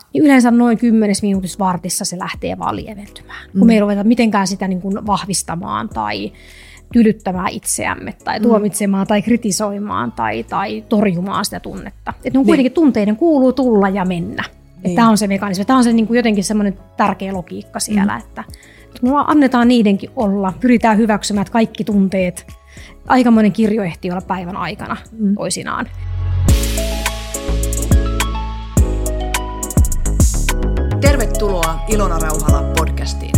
niin yleensä noin 10 minuutissa vartissa se lähtee vaan lieventymään. Kun me ei ruveta mitenkään sitä niin kuin vahvistamaan tai tylyttämään itseämme tai tuomitsemaan tai kritisoimaan tai torjumaan sitä tunnetta. Että on kuitenkin tunteiden kuuluu tulla ja mennä. Niin. Tämä on se mekanismi. Tämä on se niin kuin jotenkin semmoinen tärkeä logiikka siellä, että me annetaan niidenkin olla, pyritään hyväksymään kaikki tunteet. Aikamoinen kirjo ehtii olla päivän aikana toisinaan. Tervetuloa Ilona Rauhala podcastiin.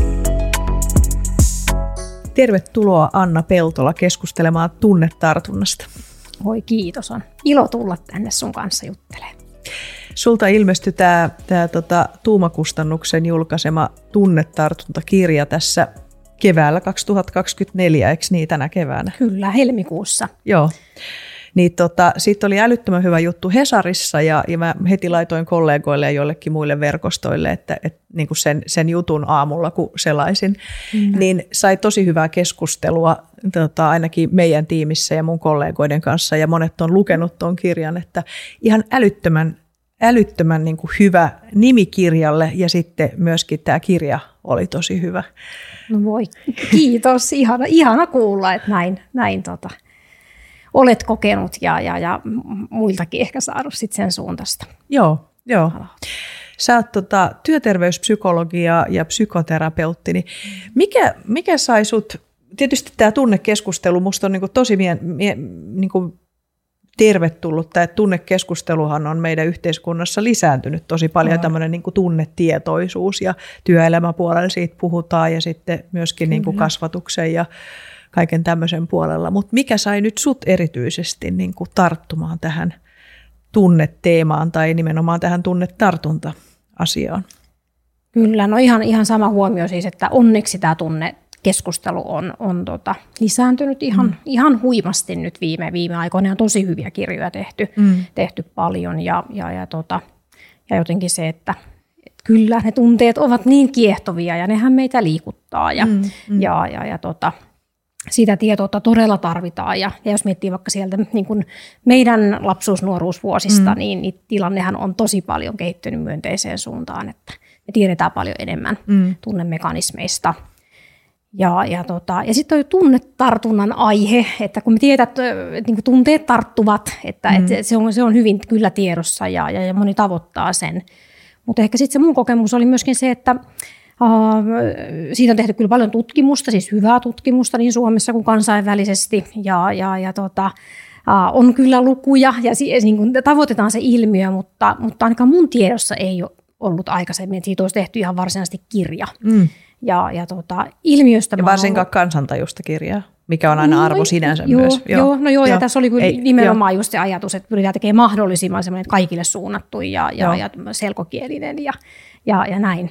Tervetuloa Anna Peltola keskustelemaan tunnetartunnasta. Oi kiitos, on ilo tulla tänne sun kanssa juttelemaan. Sulta ilmestyi tämä Tuuma-kustannuksen julkaisema tunnetartuntakirja tässä keväällä 2024, eikö niin tänä keväänä? Kyllä, helmikuussa. Joo. Niin siitä oli älyttömän hyvä juttu Hesarissa ja mä heti laitoin kollegoille ja joillekin muille verkostoille, että niin kuin sen jutun aamulla kun selaisin, niin sai tosi hyvää keskustelua ainakin meidän tiimissä ja mun kollegoiden kanssa ja monet on lukenut tuon kirjan, että ihan älyttömän niin kuin hyvä nimi kirjalle ja sitten myöskin tämä kirja oli tosi hyvä. No voi, kiitos. Ihana kuulla, että näin olet kokenut ja muiltakin ehkä saanut sit sen suuntaista. Joo. Sä oot työterveyspsykologi ja psykoterapeutti, niin mikä sai sut, tietysti tämä tunnekeskustelu musta on niinku tosi niinku tervetullut, että tunnekeskusteluhan on meidän yhteiskunnassa lisääntynyt tosi paljon, tämmöinen niinku tunnetietoisuus ja työelämäpuolella siitä puhutaan ja sitten myöskin niinku kasvatuksen ja kaiken tämmöisen puolella, mutta mikä sai nyt sut erityisesti niin kuin tarttumaan tähän tunneteemaan tai nimenomaan tähän tunnetartunta-asiaan? Kyllä, no ihan sama huomio siis, että onneksi tämä tunnekeskustelu on lisääntynyt ihan huimasti nyt viime aikoina. On tosi hyviä kirjoja tehty paljon ja jotenkin se, että kyllä ne tunteet ovat niin kiehtovia ja nehän meitä liikuttaa ja sitä tietoutta todella tarvitaan ja jos miettii vaikka sieltä niin kuin meidän lapsuus-nuoruusvuosista, niin tilannehan on tosi paljon kehittynyt myönteiseen suuntaan, että me tiedetään paljon enemmän tunnemekanismeista. Ja sitten on tunnetartunnan aihe, että kun me tiedät, että niin kuin tunteet tarttuvat, että se on hyvin kyllä tiedossa ja moni tavoittaa sen. Mutta ehkä sitten se mun kokemus oli myöskin se, että siitä on tehty kyllä paljon tutkimusta, siis hyvää tutkimusta niin Suomessa kuin kansainvälisesti on kyllä lukuja ja niin kuin tavoitetaan se ilmiö, mutta ainakaan mun tiedossa ei ole ollut aikaisemmin, että siitä olisi tehty ihan varsinaisesti kirja. Ilmiöstä ja varsinkaan kansantajusta kirjaa, mikä on aina arvo sinänsä myös. Joo, ja tässä oli kyllä nimenomaan just se ajatus, että pyritään tekemään mahdollisimman semmoinen kaikille suunnattu ja selkokielinen ja näin.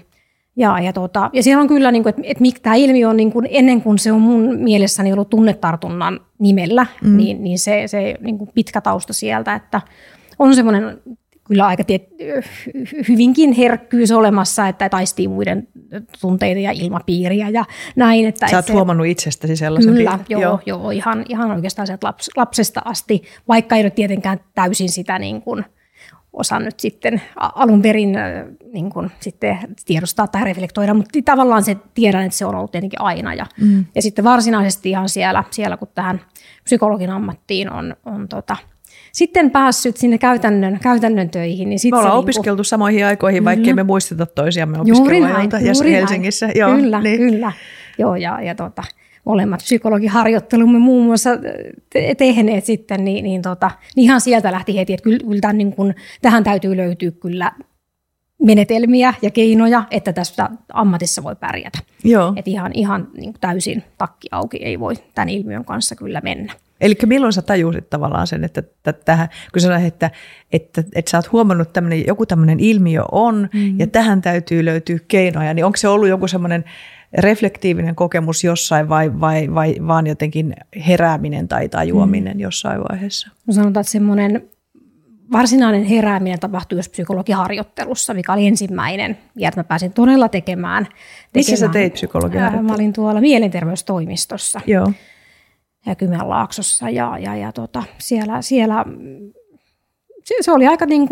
Ja siellä on kyllä, niin kuin, että tämä ilmiö on niin kuin, ennen kuin se on mun mielessäni ollut tunnetartunnan nimellä, niin se niin kuin pitkä tausta sieltä, että on semmoinen kyllä aika hyvinkin herkkyys olemassa, että taistii muiden tunteita ja ilmapiiriä ja näin. Että sä oot huomannut itsestäsi sellaisen? Kyllä, joo, ihan oikeastaan sieltä lapsesta asti, vaikka ei ole tietenkään täysin sitä niin kuin osannut sitten alun perin niin kuin sitten tiedostaa tai reflektoida, mutta tavallaan se tiedän, että se on ollut tietenkin aina. Ja sitten varsinaisesti ihan siellä kun tähän psykologin ammattiin on sitten päässyt sinne käytännön töihin. Niin me ollaan opiskeltu samoihin aikoihin, vaikkei me muisteta toisiamme opiskeluajalta ja Helsingissä. Joo, kyllä. Joo, ja molemmat psykologiharjoittelumme muun muassa tehneet sitten, niin ihan sieltä lähti heti, että kyllä tämän, niin kuin, tähän täytyy löytyä kyllä menetelmiä ja keinoja, että tässä ammatissa voi pärjätä. Joo. Että ihan niin kuin täysin takki auki ei voi tämän ilmiön kanssa kyllä mennä. Eli milloin sä tajusit tavallaan sen, että tähän, kun sä sanoit, että sä oot huomannut, että joku tämmöinen ilmiö on ja tähän täytyy löytyä keinoja, niin onko se ollut joku semmoinen reflektiivinen kokemus jossain vai vaan jotenkin herääminen tai tajuaminen jossain vaiheessa? No sanotaan, että semmoinen varsinainen herääminen tapahtui jos psykologiharjoittelussa, mikä oli ensimmäinen, ja että mä pääsin todella tekemään. Missä sä teit psykologiharjoittelua? Mä olin tuolla mielenterveystoimistossa. Joo. Ja Kymenlaaksossa siellä se oli aika niin kuin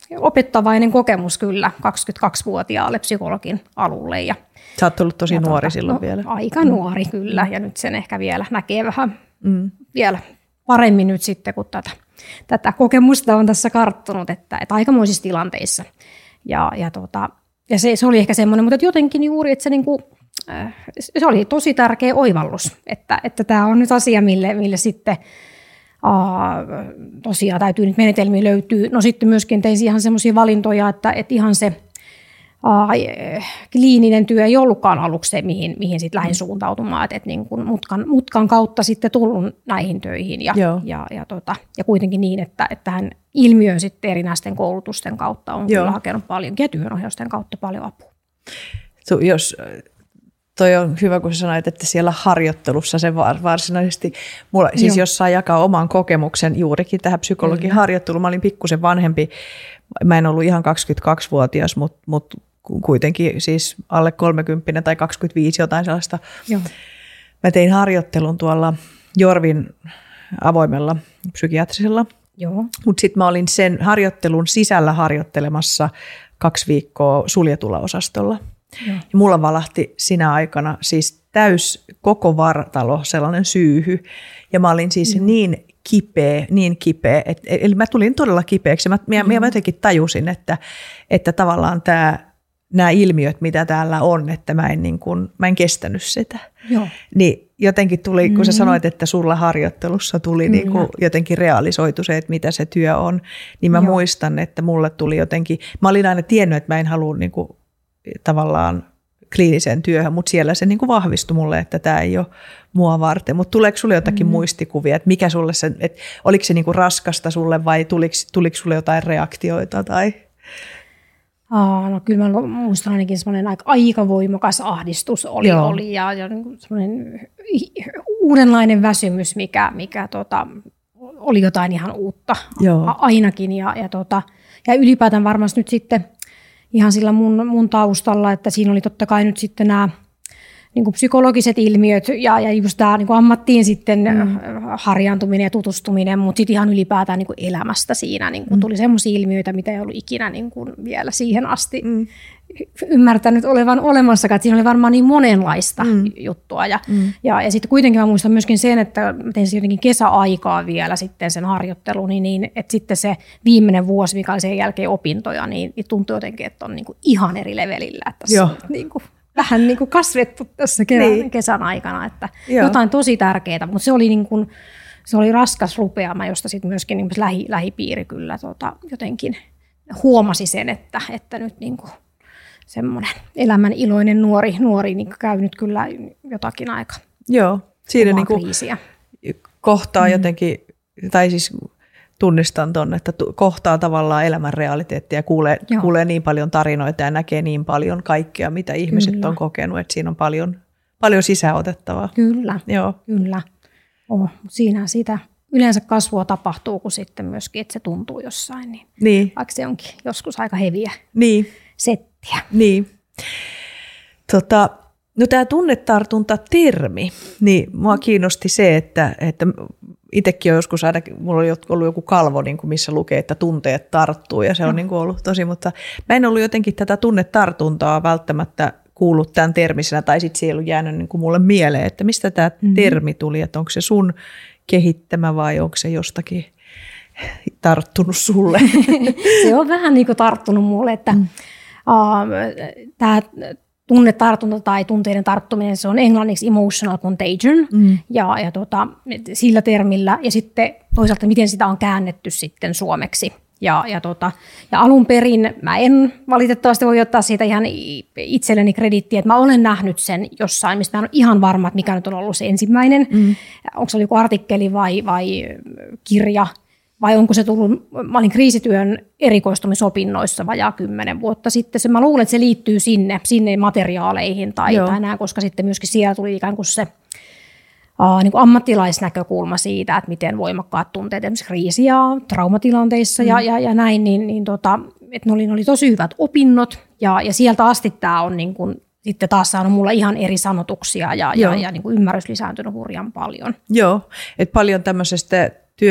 opettavainen kokemus kyllä 22-vuotiaalle psykologin alulle. Ja, sä oot ollut tosi nuori silloin vielä. Aika nuori kyllä, ja nyt sen ehkä vielä näkee vähän vielä paremmin nyt sitten, kun tätä kokemusta on tässä karttunut, että aikamoisissa tilanteissa. Ja se oli ehkä semmoinen, mutta jotenkin juuri, että se oli tosi tärkeä oivallus, että tämä on nyt asia, mille sitten tosiaan täytyy nyt menetelmiä löytyy. No sitten myöskin tein ihan semmoisia valintoja, että ihan se kliininen työ ei ollutkaan aluksi se, mihin sitten lähdin suuntautumaan, että niin kuin mutkan kautta sitten tullut näihin töihin ja kuitenkin niin, että tähän ilmiöön sitten erinäisten koulutusten kautta on kyllä hakenut paljon ja työnohjausten kautta paljon apua. Toi on hyvä, kun sä sanoit, että siellä harjoittelussa se varsinaisesti, siis jos saa jakaa oman kokemuksen juurikin tähän psykologin harjoitteluun, mä olin pikkusen vanhempi, mä en ollut ihan 22-vuotias, mutta kuitenkin siis alle 30 tai 25 jotain sellaista. Joo. Mä tein harjoittelun tuolla Jorvin avoimella psykiatrisella, mutta sitten mä olin sen harjoittelun sisällä harjoittelemassa 2 viikkoa suljetulla osastolla. Ja mulla valahti sinä aikana siis koko vartalo sellainen syyhy. Ja mä olin siis niin kipeä, eli mä tulin todella kipeäksi. Mä jotenkin tajusin, että tavallaan nämä ilmiöt, mitä täällä on, että mä en kestänyt sitä. Joo. Niin jotenkin tuli, kun sä sanoit, että sulla harjoittelussa tuli niin kuin jotenkin realisoitu se, että mitä se työ on, niin mä muistan, että mulle tuli jotenkin, mä olin aina tiennyt, että mä en halua niin kuin tavallaan kliiniseen työhön, mutta siellä se niin kuin vahvistui mulle, että tämä ei ole mua varten. Mutta tuleeko sulle jotakin muistikuvia, että mikä sulle se, että oliko se niin kuin raskasta sulle vai tuliko sulle jotain reaktioita? Tai? No kyllä mä muistan ainakin semmoinen aika voimakas ahdistus oli ja semmoinen uudenlainen väsymys, mikä oli jotain ihan uutta ainakin ja ylipäätään varmasti nyt sitten ihan sillä mun taustalla, että siinä oli totta kai nyt sitten nämä niin kuin psykologiset ilmiöt ja just tämä niin kuin ammattiin sitten harjaantuminen ja tutustuminen, mutta sitten ihan ylipäätään niin kuin elämästä siinä niin kuin tuli semmoisia ilmiöitä, mitä ei ollut ikinä niin kuin vielä siihen asti ymmärtänyt olevan olemassakaan, että siinä oli varmaan niin monenlaista juttua. Ja sitten kuitenkin mä muistan myöskin sen, että tein se jotenkin kesäaikaa vielä sitten sen harjoittelun, niin että sitten se viimeinen vuosi, mikä oli sen jälkeen opintoja, niin tuntui jotenkin, että on niin kuin ihan eri levelillä, että tässä on niin kuin vähän niin kuin kasvettu tässä kesän aikana, että jotain tosi tärkeää, mutta se oli, niin kuin, se oli raskas rupeama, josta sitten myöskin niin lähipiiri kyllä jotenkin huomasi sen, että nyt niin kuin semmoinen elämän iloinen nuori niin käy nyt kyllä jotakin aika siinä niin kuin kriisiä. Kohtaa jotenkin, tai siis tunnistan tuonne, että kohtaa tavallaan elämän realiteettia ja kuulee niin paljon tarinoita ja näkee niin paljon kaikkea, mitä ihmiset on kokenut, että siinä on paljon sisäotettavaa. Kyllä. Siinä sitä yleensä kasvua tapahtuu, kun sitten myöskin, että se tuntuu jossain, niin. Vaikka se onkin joskus aika heviä settiä. Niin. No tämä tunnetartunta-termi, niin mua kiinnosti se, että itsekin on joskus ainakin, mulla oli ollut joku kalvo, niin kuin missä lukee, että tunteet tarttuu ja se on niin kuin ollut tosi, mutta mä en ollut jotenkin tätä tunnetartuntaa välttämättä kuullut tämän termisenä tai sitten se ei ollut jäänyt niin kuin mulle mieleen, että mistä tämä termi tuli, että onko se sun kehittämä vai onko se jostakin tarttunut sulle? Se on vähän niin kuin tarttunut mulle, että tämä tunnetartunta tai tunteiden tarttuminen, se on englanniksi emotional contagion ja sillä termillä ja sitten toisaalta miten sitä on käännetty sitten suomeksi. Ja alun perin mä en valitettavasti voi ottaa siitä ihan itselleni krediittiä, että mä olen nähnyt sen jossain, mistä mä en ole ihan varma, että mikä nyt on ollut se ensimmäinen. Onko se ollut joku artikkeli vai kirja, vai onko se tullut, mä olin kriisityön erikoistumisopinnoissa vajaa 10 vuotta sitten. Mä luulen, että se liittyy sinne materiaaleihin tai näin, koska sitten myöskin siellä tuli ikään kuin se niin kuin ammattilaisnäkökulma siitä, että miten voimakkaat tunteet esimerkiksi kriisi- ja traumatilanteissa ja näin, että ne oli tosi hyvät opinnot ja sieltä asti tämä on niin kuin, sitten taas saanut mulla ihan eri sanotuksia ja niin kuin ymmärrys lisääntynyt hurjan paljon. Joo, että paljon tämmöisestä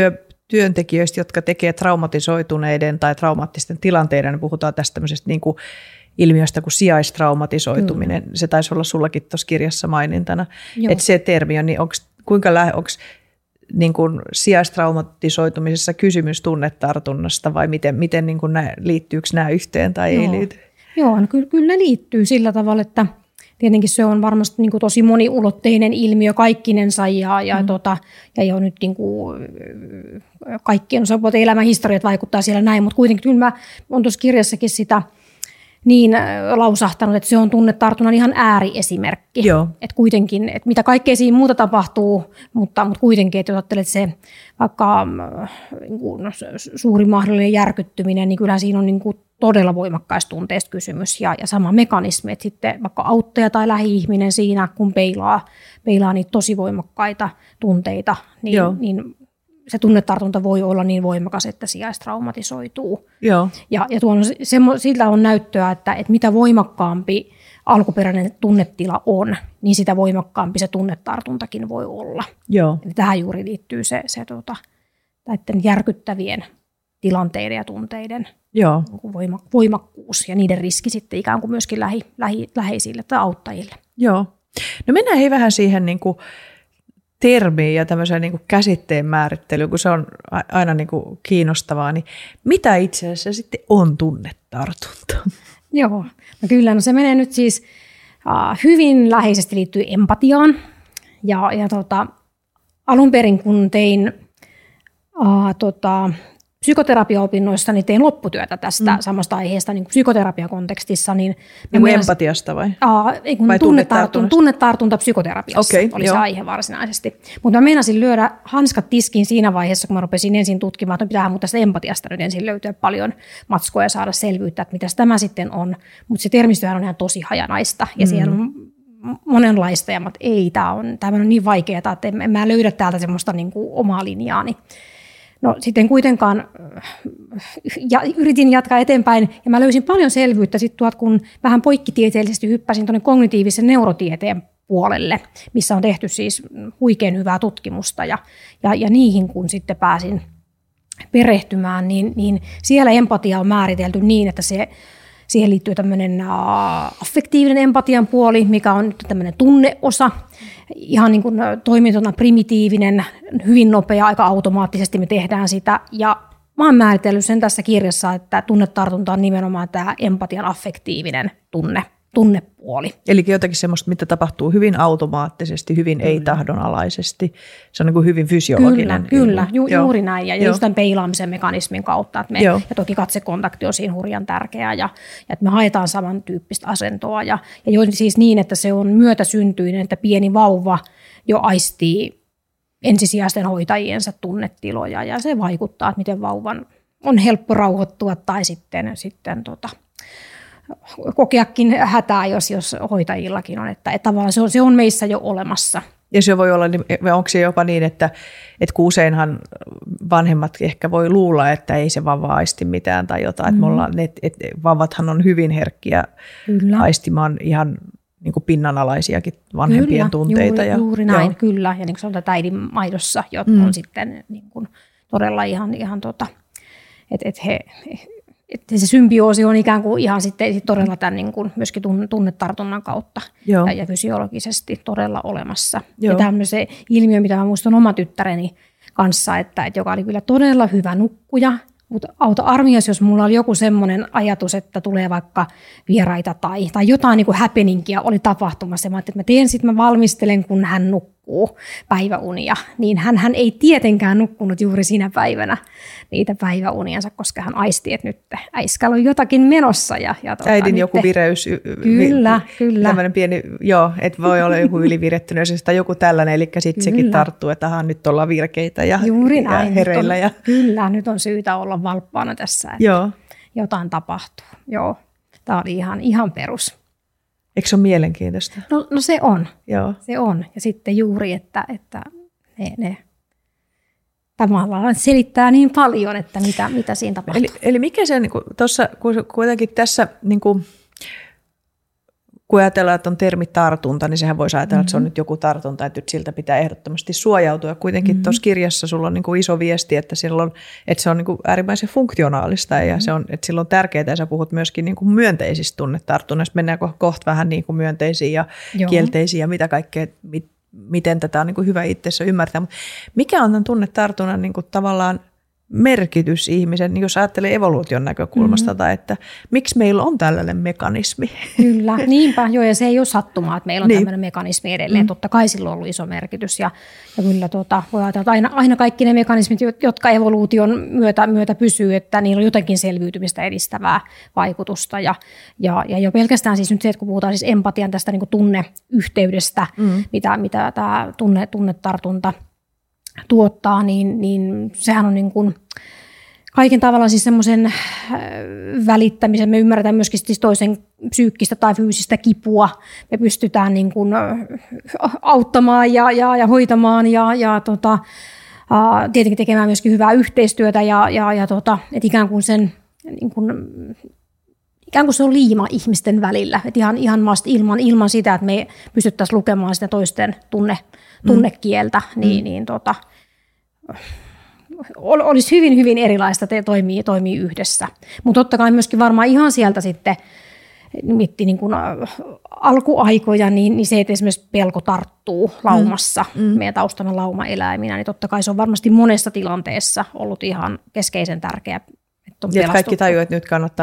työntekijöistä, jotka tekee traumatisoituneiden tai traumaattisten tilanteiden, niin puhutaan tästä tämmöisestä niin kuin ilmiöstä kuin sijaistraumatisoituminen. Kyllä. Se taisi olla sullakin tuossa kirjassa mainintana. Että se termi on, niin onko niin kuin sijaistraumatisoitumisessa kysymys tunnetartunnasta vai miten niin kuin liittyykö nämä yhteen tai ei liity? Joo, no kyllä ne liittyy sillä tavalla, että tietenkin se on varmasti niin kuin tosi moniulotteinen ilmiö kaikkinensa ja jo nyt niin kuin kaikkien osapuolten elämänhistoriat vaikuttaa siellä näin, mutta kuitenkin kyllä mä olen tuossa kirjassakin sitä niin lausahtanut, että se on tunnetartunnan ihan ääriesimerkki. Että kuitenkin, että mitä kaikkea siinä muuta tapahtuu, mutta kuitenkin, että jos ajattelet se vaikka suuri mahdollinen järkyttyminen, niin kyllähän siinä on niin kuin todella voimakkaista tunteista kysymys ja sama mekanismi, että sitten vaikka auttaja tai lähi-ihminen siinä, kun peilaa niitä tosi voimakkaita tunteita, niin se tunnetartunta voi olla niin voimakas, että sijaistraumatisoituu. Joo. Ja sillä on näyttöä, että mitä voimakkaampi alkuperäinen tunnetila on, niin sitä voimakkaampi se tunnetartuntakin voi olla. Joo. Eli tähän juuri liittyy se näiden järkyttävien tilanteiden ja tunteiden voimakkuus ja niiden riski sitten ikään kuin myöskin läheisille tai auttajille. Joo. No mennään vähän siihen niin kuin termiin ja tämmöiseen niin kuin käsitteen määrittelyyn, kun se on aina niin kuin kiinnostavaa, niin mitä itse asiassa sitten on tunnetartunta? Joo, no kyllä, no se menee nyt siis hyvin läheisesti liittyy empatiaan ja alun perin kun tein psykoterapiaopinnoissa, niin tein lopputyötä tästä samasta aiheesta niin psykoterapiakontekstissa. Niin empatiasta vai? Vai tunnetartunta psykoterapiassa oli se aihe varsinaisesti. Mutta mä meinasin lyödä hanskat tiskiin siinä vaiheessa, kun mä rupesin ensin tutkimaan, että pitäähän mun tästä empatiasta nyt ensin löytyä paljon matskoja ja saada selvyyttä, että mitä tämä sitten on. Mutta se termistöhän on ihan tosi hajanaista ja siellä on monenlaista ja ei, tämä on niin vaikeaa, että en mä löydä täältä semmoista niin kuin omaa linjaani. No sitten kuitenkaan yritin jatkaa eteenpäin ja mä löysin paljon selvyyttä sitten kun vähän poikkitieteellisesti hyppäsin tuonne kognitiivisen neurotieteen puolelle, missä on tehty siis huikean hyvää tutkimusta ja niihin kun sitten pääsin perehtymään, niin siellä empatia on määritelty niin, että siihen liittyy tämmöinen affektiivinen empatian puoli, mikä on nyt tämmöinen tunneosa, ihan niin kuin toimintona primitiivinen, hyvin nopea, aika automaattisesti me tehdään sitä. Ja mä oon määritellyt sen tässä kirjassa, että tunnetartunta on nimenomaan tämä empatian affektiivinen tunnepuoli. Eli jotakin semmoista, mitä tapahtuu hyvin automaattisesti, hyvin ei-tahdonalaisesti. Se on niin kuin hyvin fysiologinen. Kyllä, juuri näin. Ja just tämän peilaamisen mekanismin kautta. Että ja toki katsekontakti on siinä hurjan tärkeää. Ja että me haetaan samantyyppistä asentoa. Ja siis niin, että se on myötäsyntyinen, että pieni vauva jo aistii ensisijaisten hoitajiensa tunnetiloja. Ja se vaikuttaa, että miten vauvan on helppo rauhoittua tai sitten kokeakin hätää, jos hoitajillakin on, että tavallaan se on meissä jo olemassa. Ja se voi olla, onko se jopa niin, että kun useinhan vanhemmat ehkä voi luulla, että ei se vauva aisti mitään tai jotain, että vauvathan on hyvin herkkiä aistimaan ihan niin kuin pinnanalaisiakin vanhempien tunteita. Juuri näin, kyllä. Ja niin kuin sanotaan, että äidin maidossa on sitten niin kuin todella ihan että se symbioosi on ikään kuin ihan sitten todella tämän niin kuin myöskin tunnetartunnan kautta ja fysiologisesti todella olemassa. Ja tämmöisen ilmiö, mitä mä muistan oma tyttäreni kanssa, että joka oli kyllä todella hyvä nukkuja, mutta auta armias, jos mulla oli joku semmoinen ajatus, että tulee vaikka vieraita tai jotain niin kuin happeningia oli tapahtumassa. Mä ajattelin, että mä valmistelen, kun hän nukkuu päiväunia. Niin hän ei tietenkään nukkunut juuri siinä päivänä niitä päiväuniansa, koska hän aisti, että nyt äiskällä on jotakin menossa. Äidin joku vireys. Kyllä. Tämmöinen pieni, että voi olla joku ylivirettyneys tai joku tällainen, eli sitten sekin tarttuu, että nyt ollaan virkeitä ja hereillä. Kyllä, nyt on syytä olla valppaana tässä, että jotain tapahtuu. Joo, tämä oli ihan perus. Eikö se ole mielenkiintoista? No se on. Se on. Ja sitten juuri, että ne tavallaan selittää niin paljon, että mitä siinä tapahtuu. Eli mikä se, niin tuossa kuitenkin tässä, niin kuin, kun ajatellaan, että on termi tartunta, niin sehän voisi ajatella, että se on nyt joku tartunta, että nyt siltä pitää ehdottomasti suojautua. Kuitenkin tuossa kirjassa sulla on niin kuin iso viesti, että se on niin kuin äärimmäisen funktionaalista ja se on, että sillä on tärkeää, ja sä puhut myöskin niin kuin myönteisistä tunnetartunnoista. Mennään kohta vähän niin kuin myönteisiin ja kielteisiin ja mitä kaikkea, miten tätä on niin kuin hyvä itsessä ymmärtää. Mutta mikä on tämän tunnetartunnan niin kuin tavallaan merkitys ihmisen, niin jos ajattelee evoluution näkökulmasta, tai että miksi meillä on tällainen mekanismi? Kyllä, niinpä, joo, ja se ei ole sattumaa, että meillä on tämmöinen mekanismi edelleen. Totta kai sillä on ollut iso merkitys, ja kyllä voi ajatella, että aina kaikki ne mekanismit, jotka evoluution myötä pysyy, että niillä on jotenkin selviytymistä edistävää vaikutusta, ja jo pelkästään siis nyt se, että kun puhutaan siis empatian tästä niin kuin tunneyhteydestä, mitä tämä tunnetartunta tuottaa, niin sehän on niin kuin kaiken tavalla siis semmoisen välittämisen. Me ymmärretään myöskin siis toisen psyykkistä tai fyysistä kipua. Me pystytään niin kuin auttamaan ja hoitamaan ja tietenkin tekemään myöskin hyvää yhteistyötä että ikään kuin sen niin kuin, ikään kuin se on liima ihmisten välillä, että ihan vasta ilman sitä, että me pystyttäisiin lukemaan sitä toisten tunnekieltä, olisi hyvin, hyvin erilaista, että toimii yhdessä. Mutta totta kai myöskin varmaan ihan sieltä sitten miettii niin kuin alkuaikoja, niin se, että esimerkiksi pelko tarttuu laumassa, meidän taustamme laumaeläiminä, niin totta kai se on varmasti monessa tilanteessa ollut ihan keskeisen tärkeä. Että kaikki tajuaa, että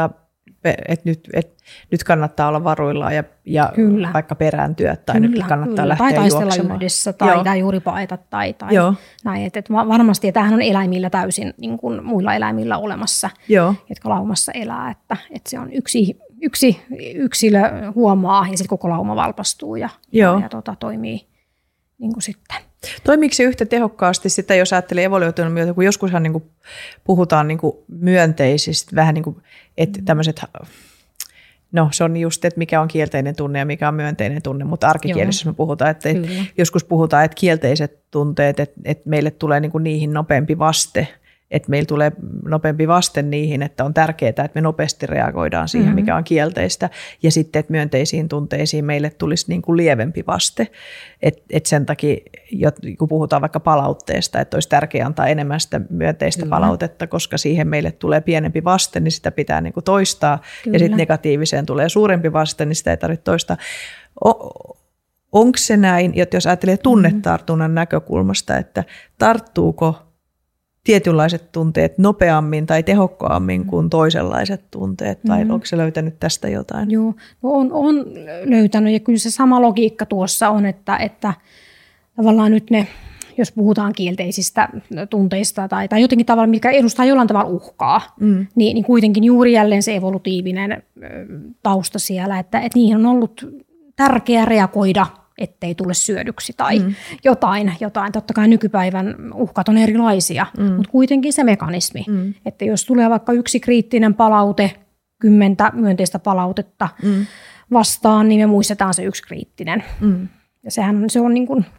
nyt kannattaa olla varuillaan ja vaikka perääntyä tai nyt kannattaa lähteä tai taistella juoksemaan. Yhdessä tai juuri paeta tai näin. Että varmasti, ja tämähän on eläimillä täysin niin kuin muilla eläimillä olemassa, jotka laumassa elää, että se on yksi yksilö huomaa ja sitten koko lauma valpastuu ja toimii niin kuin sitten. Toimiiko se yhtä tehokkaasti sitä, jos ajattelee evoluution myötä, kun joskushan niin kuin puhutaan niin kuin myönteisistä, vähän niin kuin, että tämmöiset, no se on just, että mikä on kielteinen tunne ja mikä on myönteinen tunne, mutta arkikielessä me puhutaan, että joskus puhutaan, että kielteiset tunteet, että meille tulee niin kuin niihin nopeampi vaste, että meillä tulee nopeampi vaste niihin, että on tärkeää, että me nopeasti reagoidaan siihen, mikä on kielteistä, ja sitten, että myönteisiin tunteisiin meille tulisi niin kuin lievempi vaste. Että sen takia, kun puhutaan vaikka palautteesta, että olisi tärkeää antaa enemmän sitä myönteistä palautetta, koska siihen meille tulee pienempi vaste, niin sitä pitää niin kuin toistaa, ja sitten negatiiviseen tulee suurempi vaste, niin sitä ei tarvitse toistaa. Onko se näin, että jos ajattelee tunnetartunnan näkökulmasta, että tarttuuko tietynlaiset tunteet nopeammin tai tehokkaammin kuin toisenlaiset tunteet, tai onko se löytänyt tästä jotain? Joo, on löytänyt, ja kyllä se sama logiikka tuossa on, että tavallaan nyt ne, jos puhutaan kielteisistä tunteista tai jotenkin tavalla, mikä edustaa jollain tavalla uhkaa, niin kuitenkin juuri jälleen se evolutiivinen tausta siellä, että niihin on ollut tärkeää reagoida, ettei tule syödyksi tai jotain. Totta kai nykypäivän uhkat on erilaisia, mutta kuitenkin se mekanismi, että jos tulee vaikka yksi kriittinen palaute, 10 myönteistä palautetta vastaan, niin me muistetaan se yksi kriittinen. Ja se on niin kuin,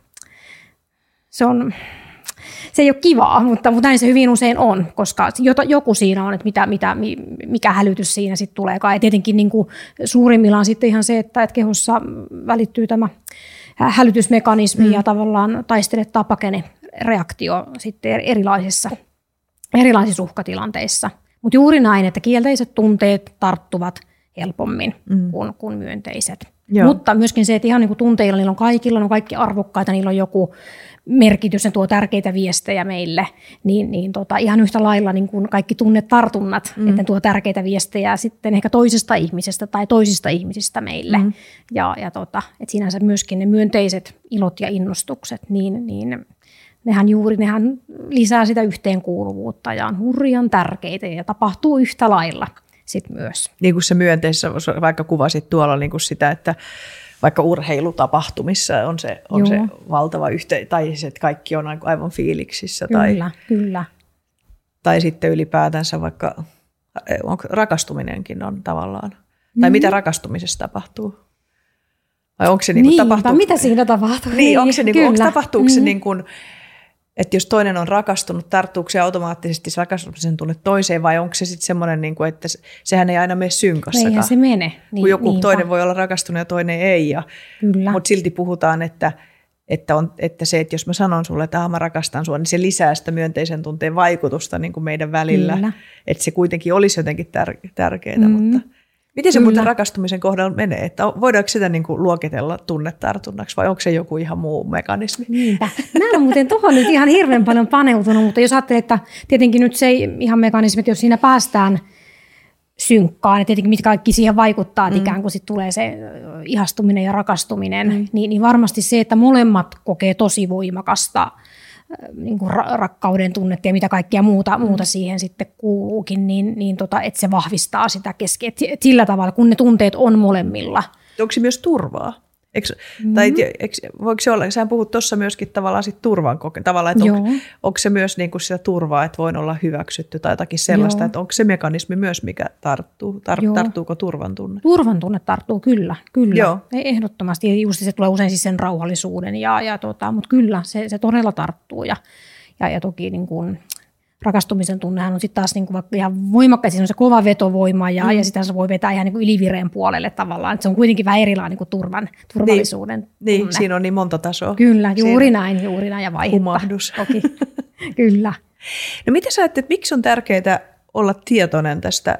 se ei ole kivaa, mutta näin se hyvin usein on, koska joku siinä on, että mikä hälytys siinä sitten tuleekaan. Ja tietenkin niin kuin suurimmillaan sitten ihan se, että kehossa välittyy tämä hälytysmekanismi ja tavallaan taistele tai pakene reaktio sitten erilaisissa uhkatilanteissa. Mutta juuri näin, että kielteiset tunteet tarttuvat helpommin kuin myönteiset. Joo. Mutta myöskin se, että ihan niin kuin tunteilla, niillä on kaikilla, ne on kaikki arvokkaita, niillä on joku merkitys, ne tuo tärkeitä viestejä meille, niin ihan yhtä lailla niin kuin kaikki tunnetartunnat, että ne tuo tärkeitä viestejä sitten ehkä toisesta ihmisestä tai toisista ihmisistä meille. Että sinänsä myöskin ne myönteiset ilot ja innostukset, niin nehän lisää sitä yhteenkuuluvuutta ja on hurjan tärkeitä ja tapahtuu yhtä lailla sitten myös. Niin kuin se myönteisessä, vaikka kuvasit tuolla niin kuin sitä, että vaikka urheilutapahtumissa on se valtava tai se, että kaikki on aivan fiiliksissä. Kyllä. Tai sitten ylipäätänsä vaikka rakastuminenkin on tavallaan. Tai mitä rakastumisessa tapahtuu? Vai onko se tapahtuu? Mitä siinä tapahtuu? Niin, onko se tapahtuuko se että jos toinen on rakastunut, tarttuuko se automaattisesti se rakastumisen tunne toiseen vai onko se sitten semmoinen, niin kuin, että sehän ei aina mene synkassakaan. Eihän se mene. Niin, kun joku niinpä. toinen voi olla rakastunut ja toinen ei. Mutta silti puhutaan, että se, että jos mä sanon sulle, että mä rakastan sua, niin se lisää sitä myönteisen tunteen vaikutusta niin kuin meidän välillä. Kyllä. Että se kuitenkin olisi jotenkin tärkeää. Mutta miten se muuten rakastumisen kohdalla menee? Että voidaanko sitä niin kuin luokitella tunnetartunnaksi vai onko se joku ihan muu mekanismi? Niinpä. Mä olen muuten tuohon nyt ihan hirveän paljon paneutunut, mutta jos ajattelee, että tietenkin nyt se ei ihan mekanismi, että jos siinä päästään synkkaan, että tietenkin mitkä kaikki siihen vaikuttaa, että ikään kuin sit tulee se ihastuminen ja rakastuminen, niin varmasti se, että molemmat kokee tosi voimakasta niin kuin rakkauden tunnetta ja mitä kaikkea muuta siihen sitten kuuluukin, niin että se vahvistaa sitä keskeä. Sillä tavalla, kun ne tunteet on molemmilla. Onko se myös turvaa? Tai voiko se olla, sähän puhut tuossa myöskin tavallaan sit turvan tavallaan, että onko se myös niinku sitä turvaa, että voin olla hyväksytty tai jotakin sellaista, että onko se mekanismi myös, mikä tarttuu, tarttuuko turvan tunne? Turvan tunne tarttuu, kyllä. Joo. Ehdottomasti, just se tulee usein siis sen rauhallisuuden, mutta kyllä se todella tarttuu ja toki niin kuin rakastumisen tunnehan on sitten taas niin kuin vaikka ihan voimakkain, siinä on se kova vetovoima ja sitä se voi vetää ihan niin kuin ylivireen puolelle tavallaan, että se on kuitenkin vähän erilainen niin kuin turvallisuuden tunne. Niin, siinä on niin monta tasoa. Kyllä, juuri näin ja vaihetta. Humahdus. Toki, kyllä. No miten sä ajattelet, miksi on tärkeää olla tietoinen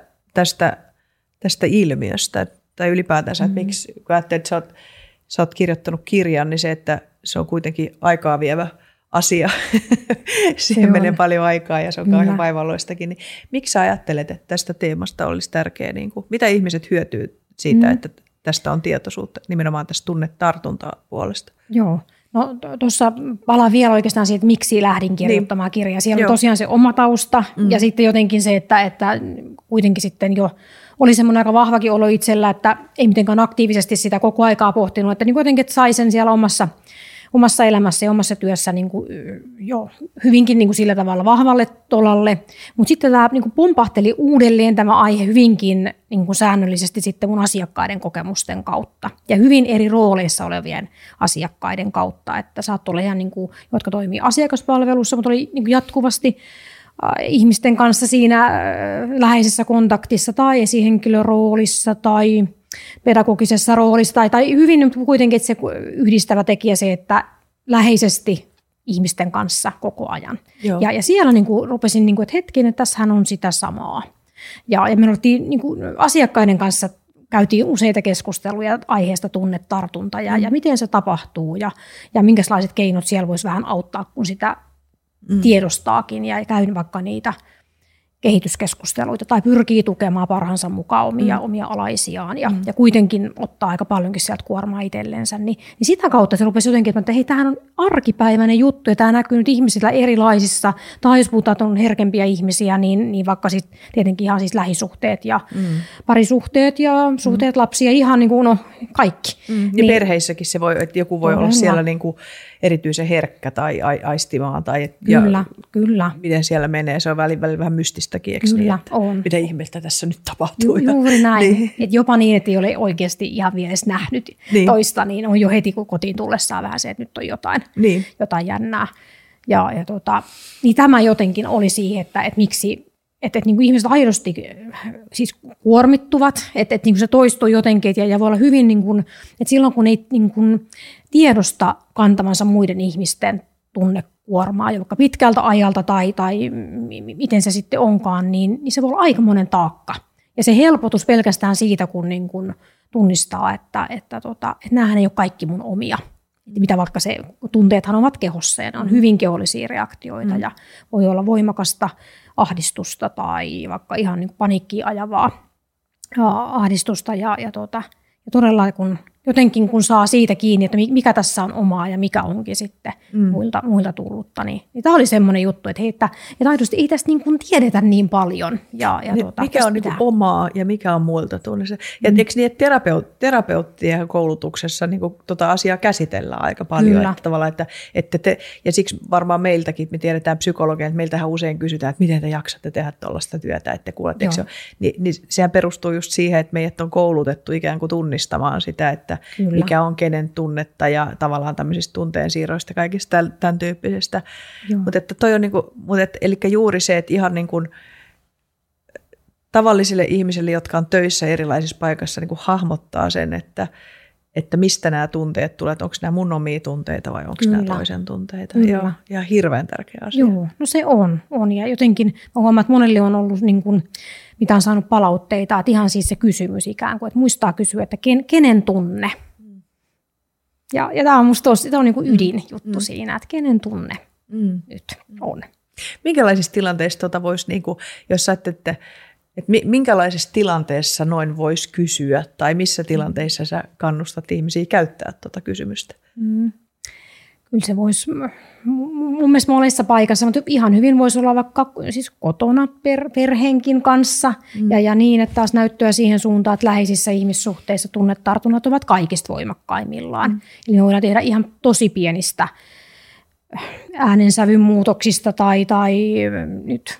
tästä ilmiöstä tai ylipäätänsä, että miksi, kun ajattelet, että sä oot kirjoittanut kirjan, niin se, että se on kuitenkin aikaa vievä asia. Siihen menee paljon aikaa ja se on kauhean vaivalloistakin. Niin miksi sä ajattelet, että tästä teemasta olisi tärkeää? Niin kuin, mitä ihmiset hyötyy siitä, että tästä on tietoisuutta, nimenomaan tästä tunnetartuntapuolesta? Joo. No tuossa palaan vielä oikeastaan siitä, että miksi lähdin kirjoittamaan kirjaa. Siellä on tosiaan se oma tausta ja sitten jotenkin se, että kuitenkin sitten jo oli semmoinen aika vahvakin olo itsellä, että ei mitenkään aktiivisesti sitä koko aikaa pohtinut, että niin jotenkin että sai sen siellä omassa elämässä ja omassa työssä niin kuin, hyvinkin niin kuin sillä tavalla vahvalle tolalle. Mutta sitten tämä niin kuin pompahteli uudelleen tämä aihe hyvinkin niin kuin säännöllisesti sitten mun asiakkaiden kokemusten kautta. Ja hyvin eri rooleissa olevien asiakkaiden kautta. Että saattoi olla ihan, niin kuin, jotka toimii asiakaspalvelussa, mutta oli niin kuin jatkuvasti ihmisten kanssa siinä läheisessä kontaktissa tai esihenkilöroolissa tai pedagogisessa roolissa tai hyvin kuitenkin se yhdistävä tekijä se, että läheisesti ihmisten kanssa koko ajan. Ja siellä niin kuin rupesin, niin kuin, että hetkinen, että tässähän on sitä samaa. Ja me oltiin niin kuin asiakkaiden kanssa käytiin useita keskusteluja aiheesta tunnetartunta ja miten se tapahtuu ja minkälaiset keinot siellä voisi vähän auttaa, kun sitä tiedostaakin ja käyn vaikka niitä kehityskeskusteluita tai pyrkii tukemaan parhaansa mukaan omia alaisiaan ja kuitenkin ottaa aika paljonkin sieltä kuormaa itsellensä. Niin sitä kautta se rupesi jotenkin, että hei, tämähän on arkipäiväinen juttu ja tämä näkyy nyt ihmisillä erilaisissa, tai jos puhutaan, että on herkempiä ihmisiä, niin vaikka sit tietenkin ihan siis lähisuhteet ja parisuhteet ja suhteet lapsia, ihan niin kuin kaikki. Niin perheissäkin se voi, että joku voi olla siellä niin kuin erityisen herkkä tai aistimaan. Kyllä. Miten siellä menee, se on välillä vähän mystistäkin, eikö kyllä, niin, on. Mitä ihmeeltä tässä nyt tapahtuu. Juuri näin, niin. Et jopa niin, että ei ole oikeasti ihan vielä edes nähnyt toista, niin on jo heti kotiin tullessaan vähän se, että nyt on jotain jännää. Niin tämä jotenkin oli siihen, että miksi että niin kuin ihmiset aidosti siis kuormittuvat, että niin kuin se toistuu jotenkin ja voi olla hyvin, niin kuin, että silloin kun ei niin kuin tiedosta kantamansa muiden ihmisten tunnekuormaa, joka pitkältä ajalta tai miten se sitten onkaan, niin se voi olla aikamoinen taakka. Ja se helpotus pelkästään siitä, kun niin kuin tunnistaa, että näähän ei ole kaikki mun omia. Mitä vaikka se tunteethan ovat kehossa ja ne on hyvin kehollisia reaktioita ja voi olla voimakasta ahdistusta tai vaikka ihan niin kuin paniikkiin ajavaa ahdistusta ja todella kun saa siitä kiinni, että mikä tässä on omaa ja mikä onkin sitten muilta tullutta, niin tämä oli semmoinen juttu, että aidosti ei tästä niin kuin tiedetä niin paljon. Mikä on niin kuin omaa ja mikä on muilta tullut. Ja eikö niin, että terapeuttien koulutuksessa niin kuin asiaa käsitellään aika paljon. Ja siksi varmaan meiltäkin, me tiedetään psykologian, että meiltähän usein kysytään, että miten te jaksatte tehdä tuollaista työtä, että kuulet, niin sehän perustuu just siihen, että meidät on koulutettu ikään kuin tunnistamaan sitä, että että mikä on kenen tunnetta ja tavallaan tämmöisistä tunteen siirroista kaikista tämän tyyppisestä. Mutta että toi on niinku, eli juuri se, että ihan niin kuin tavallisille ihmisille, jotka on töissä erilaisissa paikoissa, niin kuin hahmottaa sen, että mistä nämä tunteet tulee, onko nämä mun omia tunteita vai onko nämä toisen tunteita. Joo, ja hirveän tärkeä asia. Joo, no se on. Ja jotenkin mä huomaan, että monelle on ollut, niin kuin, mitä on saanut palautteita, että ihan siis se kysymys ikään kuin, että muistaa kysyä, että kenen tunne. Ja tämä on musta tämä on niin kuin ydinjuttu siinä, että kenen tunne nyt on. Minkälaisissa tilanteissa voisi, niin kuin, jos sä että minkälaisessa tilanteessa noin voisi kysyä tai missä tilanteissa sä kannustat ihmisiä käyttää tuota kysymystä? Kyllä se voisi, mun mielestä monessa paikassa, mutta ihan hyvin voisi olla vaikka siis kotona perheenkin kanssa ja niin, että taas näyttöä siihen suuntaan, että läheisissä ihmissuhteissa tunnetartunnat ovat kaikista voimakkaimmillaan. Eli me voidaan tehdä ihan tosi pienistä äänensävyn muutoksista tai nyt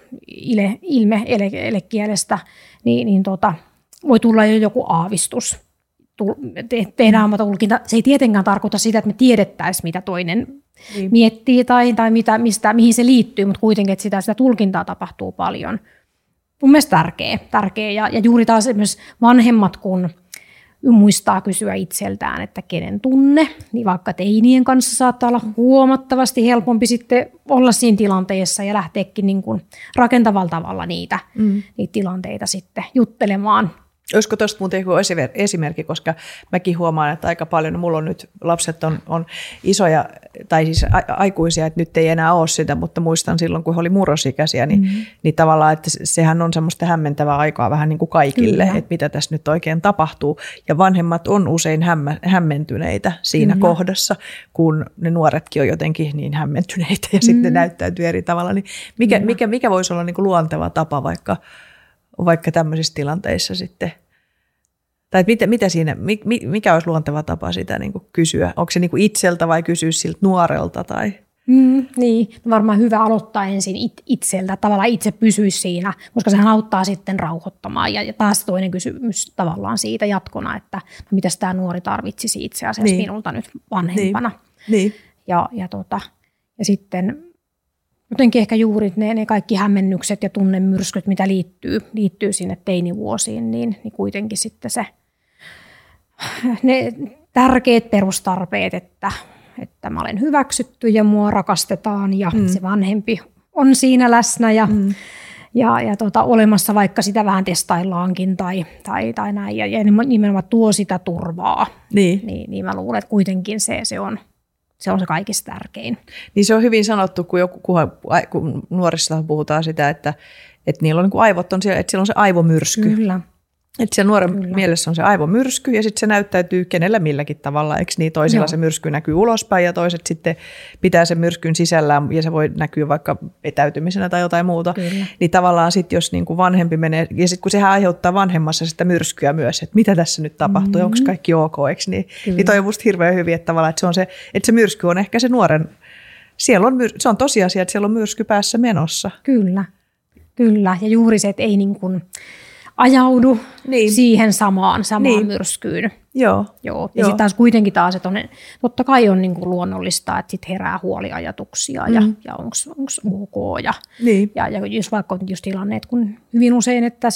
elekielestä, niin voi tulla jo joku aavistus. Tehdään oma tulkinta. Se ei tietenkään tarkoita sitä, että me tiedettäisiin, mitä toinen miettii tai mihin se liittyy, mutta kuitenkin, että sitä tulkintaa tapahtuu paljon. Mun mielestä tärkeä. Ja juuri taas esimerkiksi vanhemmat, kun muistaa kysyä itseltään, että kenen tunne, niin vaikka teinien kanssa saattaa olla huomattavasti helpompi sitten olla siinä tilanteessa ja lähteekin niin kuin rakentavalla tavalla niitä tilanteita sitten juttelemaan. Olisiko tuosta muuten joku esimerkki, koska mäkin huomaan, että aika paljon, no mulla on nyt lapset on isoja, tai siis aikuisia, että nyt ei enää ole sitä, mutta muistan silloin, kun he oli murrosikäisiä, niin tavallaan, että sehän on semmoista hämmentävää aikaa vähän niin kuin kaikille, että mitä tässä nyt oikein tapahtuu. Ja vanhemmat on usein hämmentyneitä siinä kohdassa, kun ne nuoretkin on jotenkin niin hämmentyneitä ja sitten ne näyttäytyy eri tavalla. Niin mikä voisi olla niin kuin luonteva tapa vaikka tämmöisissä tilanteissa sitten, tai mitä siinä, mikä olisi luonteva tapa sitä niin kuin kysyä? Onko se niin kuin itseltä vai kysyä siltä nuorelta? Tai? Niin, varmaan hyvä aloittaa ensin itseltä, tavallaan itse pysyisi siinä, koska sehän auttaa sitten rauhoittamaan. Ja taas toinen kysymys tavallaan siitä jatkona, että mitä tämä nuori tarvitsisi itse asiassa minulta nyt vanhempana. Niin. Ja sitten jotenkin ehkä juuri ne kaikki hämmennykset ja tunnemyrskyt, mitä liittyy sinne teinivuosiin, niin kuitenkin sitten ne tärkeät perustarpeet, että mä olen hyväksytty ja mua rakastetaan ja se vanhempi on siinä läsnä ja olemassa, vaikka sitä vähän testaillaankin tai näin. Ja nimenomaan tuo sitä turvaa. Niin mä luulen, että kuitenkin se on se kaikista tärkein. Niin se on hyvin sanottu, kun nuorista puhutaan sitä, että niillä on niin kuin aivot on siellä, että siellä on se aivomyrsky. Kyllä. Että siellä nuoren mielessä on se aivomyrsky ja sitten se näyttäytyy kenellä milläkin tavalla. Eikö niin? Toisilla se myrsky näkyy ulospäin ja toiset sitten pitää sen myrskyn sisällään ja se voi näkyä vaikka vetäytymisenä tai jotain muuta. Kyllä. Niin tavallaan sitten jos niin kuin vanhempi menee, ja sitten kun sehän aiheuttaa vanhemmassa sitä myrskyä myös, että mitä tässä nyt tapahtuu, onko kaikki ok, eikö niin? Niin toi on musta hirveän hyvin, että tavallaan että se myrsky on ehkä se nuoren, se on tosiasia, että siellä on myrsky päässä menossa. Kyllä. Ja juuri se, että ei niin kuin ajaudu siihen samaan myrskyyn. Joo. Ja sitten taas kuitenkin että totta kai on niin kuin luonnollista, että sit herää huoliajatuksia ja onko ok. Ja jos vaikka on just tilanneet, kun hyvin usein, että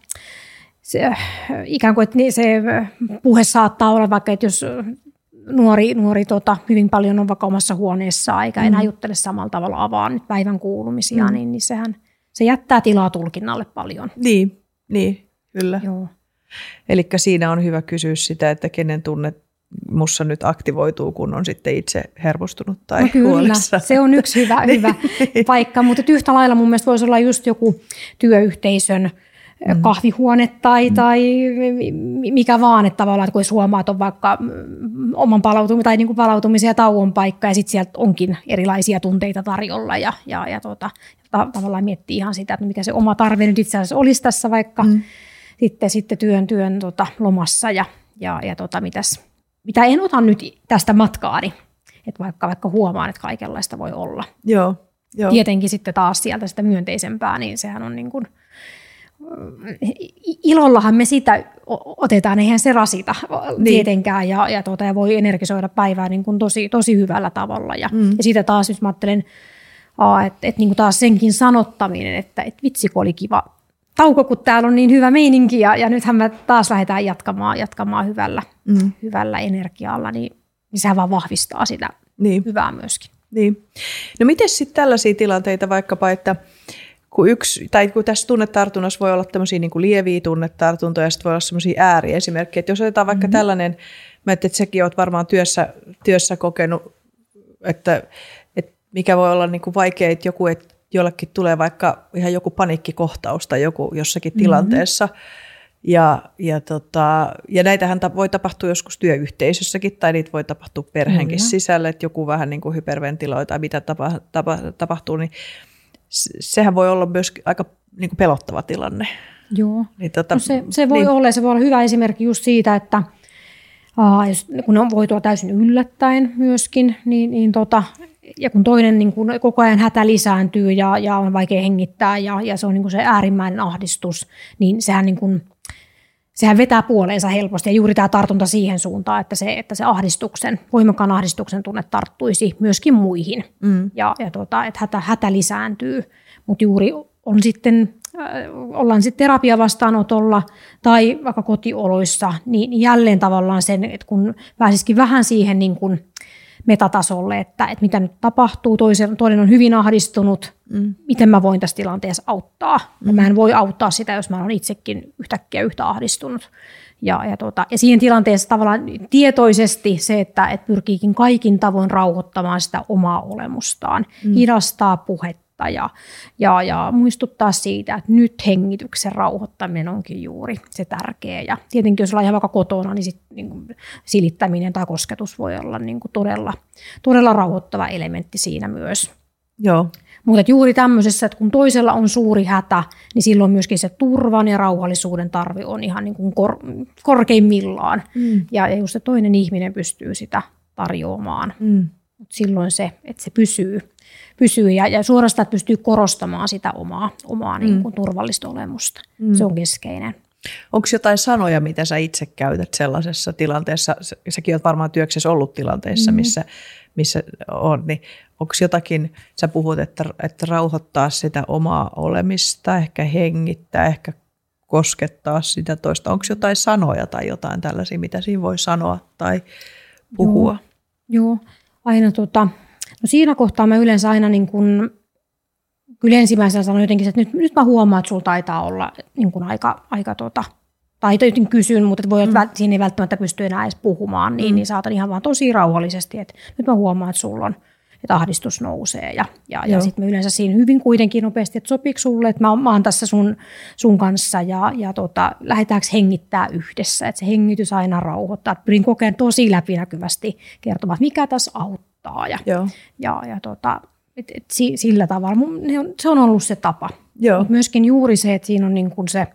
ikään kuin että se puhe saattaa olla vaikka, että jos nuori hyvin paljon on vaikka omassa huoneessaan eikä enää juttele samalla tavalla avaa nyt päivän kuulumisia, niin se jättää tilaa tulkinnalle paljon. Niin, kyllä. Eli siinä on hyvä kysyä sitä, että kenen tunne mussa nyt aktivoituu, kun on sitten itse hermostunut tai huolissa. Kyllä, se on yksi hyvä paikka, mutta yhtä lailla mun mielestä voisi olla just joku työyhteisön kahvihuone tai mikä vaan, että tavallaan, että kun huomaa, että on vaikka oman palautumisen ja tauon paikka ja sitten sieltä onkin erilaisia tunteita tarjolla ja tavallaan miettii ihan sitä, että mikä se oma tarve nyt itse asiassa olisi tässä vaikka sitten työn lomassa ja mitä en ota nyt tästä matkaani, että vaikka huomaan, että kaikenlaista voi olla. Joo. Tietenkin sitten taas sieltä sitä myönteisempää, niin sehän on niin kuin ilollahan me sitä otetaan, eihän se rasita tietenkään ja voi energisoida päivää niin kuin tosi hyvällä tavalla. Ja siitä taas, jos mä ajattelen, että niin kuin taas senkin sanottaminen, että vitsi kun oli kiva tauko, kun täällä on niin hyvä meininki ja nythän me taas lähdetään jatkamaan hyvällä energialla, niin sehän vaan vahvistaa sitä hyvää myöskin. Niin. No miten sitten tällaisia tilanteita vaikkapa, että kun tässä tunnetartunnassa voi olla tämmöisiä niin kuin lieviä tunnetartuntoja ja sitten voi olla semmoisia ääriesimerkkejä, että jos otetaan vaikka tällainen, mä että säkin olet varmaan työssä kokenut, että mikä voi olla niin kuin vaikea, että jollekin tulee vaikka ihan joku paniikkikohtaus tai joku jossakin tilanteessa. Ja näitähän voi tapahtua joskus työyhteisössäkin tai niitä voi tapahtua perheenkin sisällä, että joku vähän niin kuin hyperventiloi tai mitä tapahtuu, niin sehän voi olla myös aika niin kuin pelottava tilanne. Joo, niin, se voi olla. Se voi olla hyvä esimerkki just siitä, että kun on voitua täysin yllättäen myöskin, ja kun toinen niin kun koko ajan hätä lisääntyy ja on vaikea hengittää ja se on niin kun se äärimmäinen ahdistus, niin sehän vetää puoleensa helposti. Ja juuri tämä tartunta siihen suuntaan, että se voimakkaan ahdistuksen tunne tarttuisi myöskin muihin. Että hätä lisääntyy. Mutta juuri ollaan sitten terapiavastaanotolla tai vaikka kotioloissa, niin jälleen tavallaan sen, että kun pääsisikin vähän siihen niin kuin metatasolle, että mitä nyt tapahtuu, toinen on hyvin ahdistunut, miten mä voin tässä tilanteessa auttaa. Ja mä en voi auttaa sitä, jos mä olen itsekin yhtäkkiä yhtä ahdistunut. Ja siihen tilanteessa tavallaan tietoisesti se, että pyrkiikin kaikin tavoin rauhoittamaan sitä omaa olemustaan, hidastaa puhetta ja muistuttaa siitä, että nyt hengityksen rauhoittaminen onkin juuri se tärkeä. Ja tietenkin jos ollaan ihan vaikka kotona, niin, niin silittäminen tai kosketus voi olla niin kuin todella rauhoittava elementti siinä myös. Joo. Mutta juuri tämmöisessä, että kun toisella on suuri hätä, niin silloin myöskin se turvan ja rauhallisuuden tarve on ihan niin kuin korkeimmillaan. Ja just se toinen ihminen pystyy sitä tarjoamaan. Mut silloin se, että se pysyy ja suorastaan että pystyy korostamaan sitä omaa niin kuin turvallista olemusta. Se on keskeinen. Onko jotain sanoja, mitä sä itse käytät sellaisessa tilanteessa? Säkin olet varmaan työksessä ollut tilanteissa, missä on. Niin onko jotakin, sä puhut, että rauhoittaa sitä omaa olemista, ehkä hengittää, ehkä koskettaa sitä toista. Onko jotain sanoja tai jotain tällaisia, mitä siinä voi sanoa tai puhua? Joo. Aina no siinä kohtaa mä yleensä aina niin kun, kyllä ensimmäisenä sanon jotenkin, että nyt mä huomaan, että sulla taitaa olla niin kun aika tai jotenkin kysyn, mutta siinä ei välttämättä pysty enää edes puhumaan, niin saatan ihan vaan tosi rauhallisesti, että nyt mä huomaan, että sulla on, että ahdistus nousee ja sitten mä yleensä siinä hyvin kuitenkin nopeasti, että sopiiko sulle, että mä oon tässä sun kanssa ja lähdetäänkö hengittää yhdessä, että se hengitys aina rauhoittaa. Pyrin kokemaan tosi läpinäkyvästi kertomaan, että mikä tässä auttaa sillä tavalla. Se on ollut se tapa. Myöskin juuri se, että siinä on niin kuin se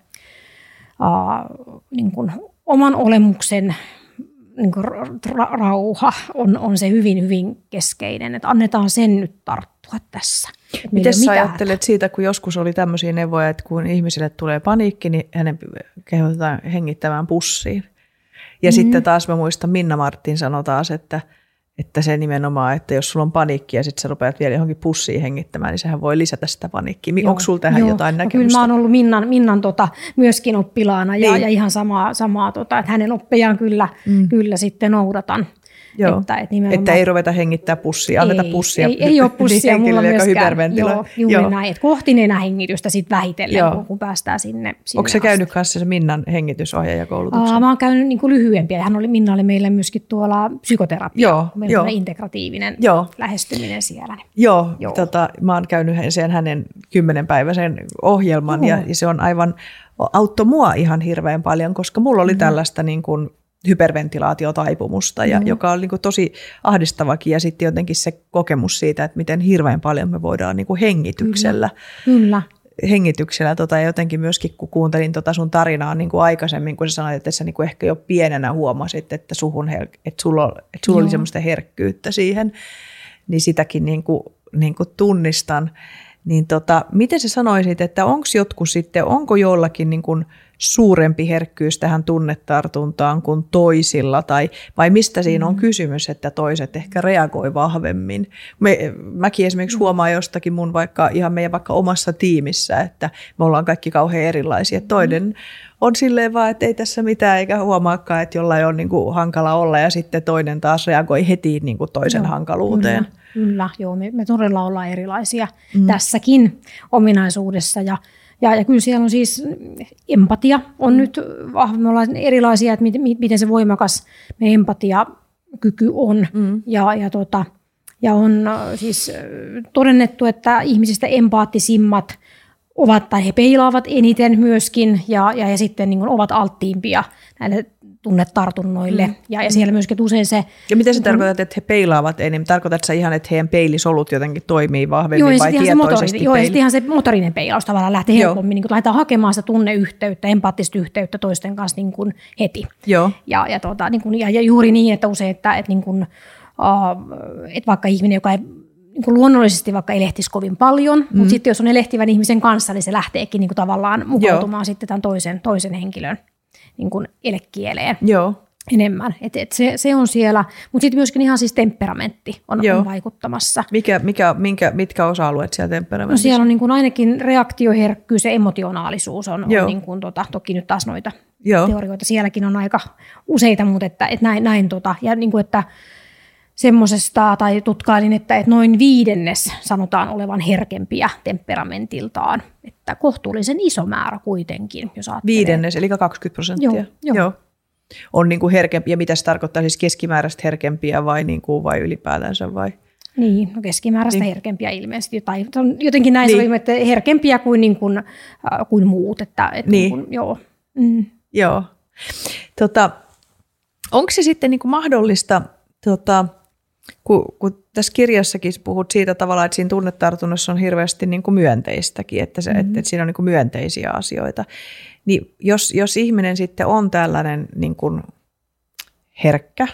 niin kuin oman olemuksen niin kuin rauha on se hyvin, hyvin keskeinen, että annetaan sen nyt tarttua tässä. Miten sä ajattelet siitä, kun joskus oli tämmöisiä neuvoja, että kun ihmiselle tulee paniikki, niin hänen kehotetaan hengittämään pussiin. Ja sitten taas mä muistan, Minna Martin sanoi taas, että se nimenomaan, että jos sulla on paniikki ja sitten sä rupeat vielä johonkin pussiin hengittämään, niin sehän voi lisätä sitä paniikkia. Onko sulla tähän jotain näkemystä? Kyllä mä oon ollut Minnan myöskin oppilaana ja ihan samaa että hänen oppejaan kyllä sitten noudatan. Että ei ruveta hengittää pussia, anneta pussia. Ei ole pussia mulla myöskään. Juuri näin, että kohti nenähengitystä sitten vähitellen, kun päästään sinne. Onko se käynyt kanssa se Minnan hengitysohjaajakoulutuksen? Mä oon käynyt niin kuin lyhyempiä. Minna oli meillä myöskin tuolla psykoterapia. Meillä on integratiivinen lähestyminen siellä. Mä oon käynyt hänen 10-päiväisen ohjelman ja se on aivan, auttoi mua ihan hirveän paljon, koska mulla oli tällaista niin kuin hyperventilaatiotaipumusta, joka on niin kuin tosi ahdistavakin, ja sitten jotenkin se kokemus siitä, että miten hirveän paljon me voidaan niin kuin hengityksellä. Kyllä. Hengityksellä ja jotenkin myöskin, kun kuuntelin sun tarinaa niin kuin aikaisemmin, kun sä sanoit, että sä niin kuin ehkä jo pienenä huomasit, että sulla oli semmoista herkkyyttä siihen, niin sitäkin niin kuin tunnistan. niin miten sä sanoisit, että onko jollakin niin kuin suurempi herkkyys tähän tunnetartuntaan kuin toisilla, vai mistä siinä on kysymys, että toiset ehkä reagoi vahvemmin? Mäkin esimerkiksi huomaan jostakin meidän vaikka omassa tiimissä, että me ollaan kaikki kauhean erilaisia. Toinen on silleen vaan, että ei tässä mitään, eikä huomaakaan, että jollain on niin kuin hankala olla, ja sitten toinen taas reagoi heti niin kuin toisen hankaluuteen. Kyllä, joo, me todella ollaan erilaisia tässäkin ominaisuudessa, ja kyllä siellä on siis empatia on nyt, me ollaan erilaisia, että miten se voimakas meidän empatiakyky on. Ja on siis todennettu, että ihmisistä empaattisimmat ovat, tai he peilaavat eniten myöskin, ja sitten niin kuin ovat alttiimpia näille tunnetartunnoille. Ja siellä myöskin usein se... Ja miten sä tarkoitat, että he peilaavat enemmän? Tarkoitatko sä ihan, että heidän peilisolut jotenkin toimii vahvemmin vai tietoisesti? Joo, ja sitten ihan se motorinen peilaus tavallaan lähtee helpommin. Niin lähdetään hakemaan sitä tunneyhteyttä, empaattista yhteyttä toisten kanssa niin kuin heti. Joo. Ja juuri niin, että usein, että vaikka ihminen, joka ei niin kuin luonnollisesti vaikka elehtisi kovin paljon, mutta sitten jos on elehtivän ihmisen kanssa, niin se lähteekin niin kuin tavallaan mukautumaan sitten tämän toisen henkilön niin kuin elekieleen enemmän. Se on siellä, mutta sitten myöskin ihan siis temperamentti on vaikuttamassa. Mitkä osa-alueet siellä temperamentissa? No siellä on niin kuin ainakin reaktioherkkyys ja emotionaalisuus on niin kuin toki nyt taas noita teorioita sielläkin on aika useita, mutta että näin ja niin kuin että semmoisesta, tai tutkailin, että noin 5% sanotaan olevan herkempiä temperamentiltaan, että kohtuullisen iso määrä kuitenkin, jos ajattelee. 5%, eli 20%. Joo. On niin kuin herkempiä, ja mitä se tarkoittaa, siis keskimääräistä herkempiä vai ylipäätänsä vai? Niin, no keskimääräistä herkempiä ilmeisesti, tai jotenkin näin se oli, että herkempiä kuin muut. Joo. Joo. Onko se sitten niin kuin mahdollista... Kun tässä kirjassakin puhut siitä tavalla, että siinä tunnetartunnassa on hirveästi niin kuin myönteistäkin, että siinä on niin kuin myönteisiä asioita, niin jos ihminen sitten on tällainen niin kuin herkkä,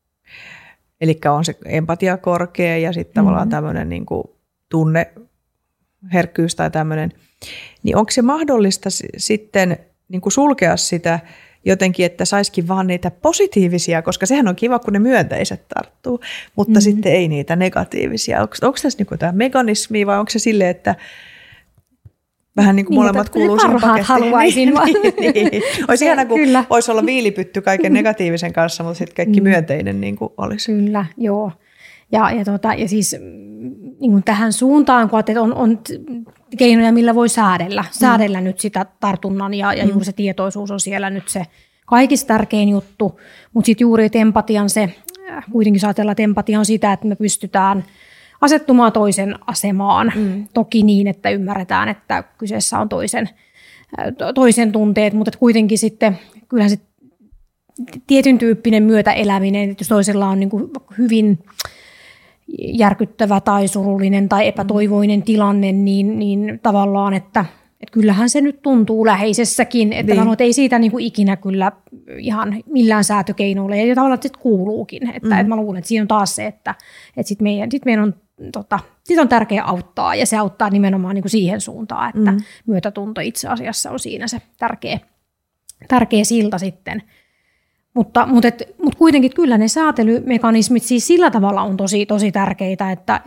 eli on se empatia korkea ja sitten tavallaan tämmöinen niin kuin tunneherkkyys tai tämmöinen, niin onko se mahdollista sitten niin kuin sulkea sitä jotenkin, että saisikin vaan niitä positiivisia, koska sehän on kiva, kun ne myönteiset tarttuu, mutta sitten ei niitä negatiivisia. Onko tässä niin tämä mekanismi vai onko se silleen, että vähän niin kuin molemmat kuuluu siihen pakettiin? Haluaisin vaan. Niin. Olisi ihana, kun voisi olla viilipytty kaiken negatiivisen kanssa, mutta sitten kaikki myönteinen niin kuin olisi. Kyllä, joo. Ja siis niin kuin tähän suuntaan, että on keinoja, millä voi säädellä nyt sitä tartunnan ja juuri se tietoisuus on siellä nyt se kaikista tärkein juttu, mutta sitten juuri empatian se, kuitenkin ajatellaan, että empatia on sitä, että me pystytään asettumaan toisen asemaan, toki niin, että ymmärretään, että kyseessä on toisen tunteet, mutta kuitenkin sitten kyllähän se tietyn tyyppinen myötäeläminen, että jos toisella on niin kuin hyvin järkyttävä tai surullinen tai epätoivoinen tilanne, niin tavallaan, että kyllähän se nyt tuntuu läheisessäkin, että ei siitä niin kuin ikinä kyllä ihan millään säätökeinoilla, ja tavallaan että sitten kuuluukin, että mä luulen, että siinä on taas se, että sit meidän on, sit on tärkeää auttaa, ja se auttaa nimenomaan niin kuin siihen suuntaan, että myötätunto itse asiassa on siinä se tärkeä silta sitten. Mutta kuitenkin kyllä ne säätelymekanismit siis sillä tavalla on tosi tärkeitä, että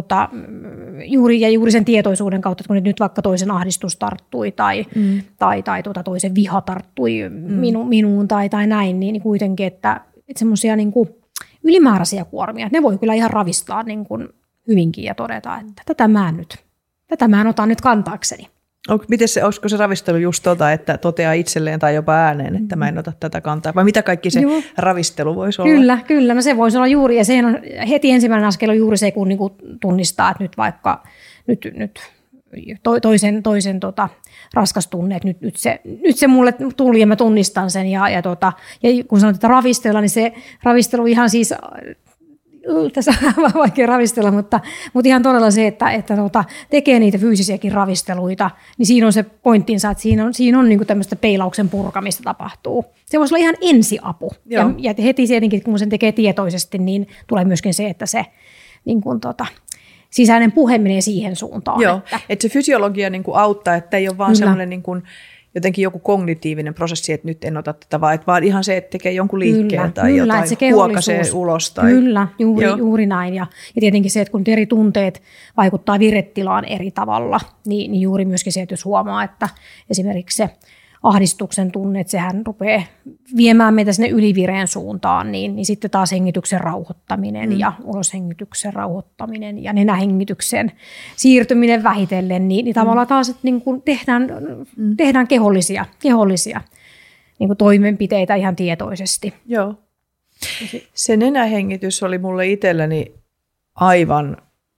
juuri sen tietoisuuden kautta, että kun nyt vaikka toisen ahdistus tarttui tai toisen viha tarttui minuun tai näin, niin kuitenkin, että semmoisia niin kuin ylimääräisiä kuormia, että ne voi kyllä ihan ravistaa niin kuin hyvinkin ja todeta, että tätä mä en ota nyt kantaakseni. Olisiko se ravistelu just että toteaa itselleen tai jopa ääneen, että mä en ota tätä kantaa? Vai mitä kaikki se ravistelu voisi olla? Kyllä. No se voisi olla juuri, ja sehän on heti ensimmäinen askel on juuri se, kun niin kuin tunnistaa, että nyt vaikka toisen raskas tunne, että nyt se mulle tuli ja mä tunnistan sen. Ja kun sanot, että ravistella, niin se ravistelu ihan siis... Tässä on vaikea ravistella, mutta ihan todella se, että tekee niitä fyysisiäkin ravisteluita, niin siinä on se pointtinsa, että siinä on niin kuin tämmöistä peilauksen purkamista tapahtuu. Se voisi olla ihan ensiapu. Ja heti tietenkin, kun sen tekee tietoisesti, niin tulee myöskin se, että se, niin kuin sisäinen puhe menee siihen suuntaan. Joo, että se fysiologia niin kuin auttaa, että ei ole vaan semmoinen niin kuin jotenkin joku kognitiivinen prosessi, että nyt en ota tätä, vaan ihan se, että tekee jonkun liikkeen tai jotain, huokaisee ulos. Tai... Kyllä, juuri näin. Ja tietenkin se, että kun eri tunteet vaikuttaa viretilaan eri tavalla, niin juuri myöskin se, että jos huomaa, että esimerkiksi se ahdistuksen tunne, että sehän rupeaa viemään meitä sinne ylivireen suuntaan, niin sitten taas hengityksen rauhoittaminen ja uloshengityksen rauhoittaminen ja nenähengityksen siirtyminen vähitellen, niin tavallaan taas että niin kuin tehdään kehollisia niin kuin toimenpiteitä ihan tietoisesti. Joo. Se nenähengitys oli mulle itselläni aivan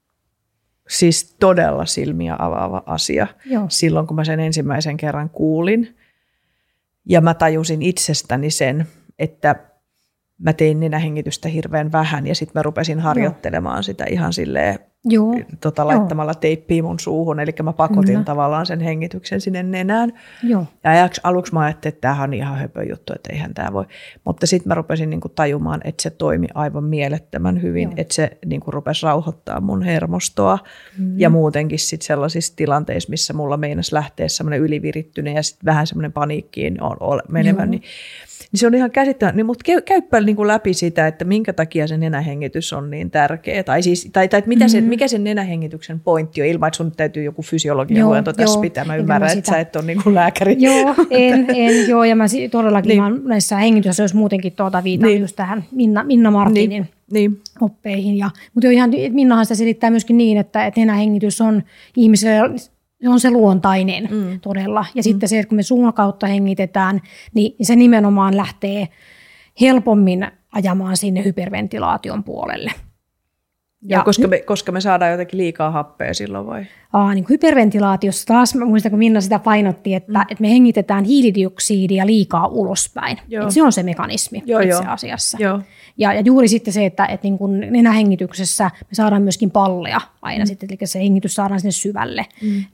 siis todella silmiä avaava asia. Joo. Silloin, kun mä sen ensimmäisen kerran kuulin. Ja mä tajusin itsestäni sen, että mä tein nenähengitystä hirveän vähän ja sitten mä rupesin harjoittelemaan sitä ihan silleen laittamalla teippiä mun suuhun. Eli mä pakotin tavallaan sen hengityksen sinne nenään. Joo. Ja aluksi mä ajattelin, että tämähän on ihan höpö juttu, että eihän tämä voi. Mutta sitten mä rupesin niinku tajumaan, että se toimi aivan mielettömän hyvin, että se niinku rupesi rauhoittaa mun hermostoa. Ja muutenkin sit sellaisissa tilanteissa, missä mulla meinasi lähteä semmoinen ylivirittyneen ja sitten vähän semmoinen paniikkiin menemään, niin se on ihan käsittämätöntä, mutta käyppä niin läpi sitä, että minkä takia se nenähengitys on niin tärkeä. Tai mikä sen nenähengityksen pointti on, ilman että sun täytyy joku fysiologian luento tässä pitää. Mä ymmärrän, että sä et ole niin kuin lääkäri. Joo, ja mä todellakin mä näissä hengitysasioissa muutenkin viitaan just tähän Minna Martinin oppeihin. Mutta ihan Minnahan sitä selittää myöskin niin, että nenähengitys on ihmiselle... Se on se luontainen todella. Ja sitten se, että kun me suun kautta hengitetään, niin se nimenomaan lähtee helpommin ajamaan sinne hyperventilaation puolelle. Ja koska me saadaan jotenkin liikaa happea silloin vai? Niin kuin hyperventilaatiossa taas, mä muistan kun Minna sitä painotti, että me hengitetään hiilidioksidia liikaa ulospäin. Että se on se mekanismi itse asiassa. Ja juuri sitten se, että niin kuin nenähengityksessä me saadaan myöskin palleja aina sitten, eli se hengitys saadaan sinne syvälle.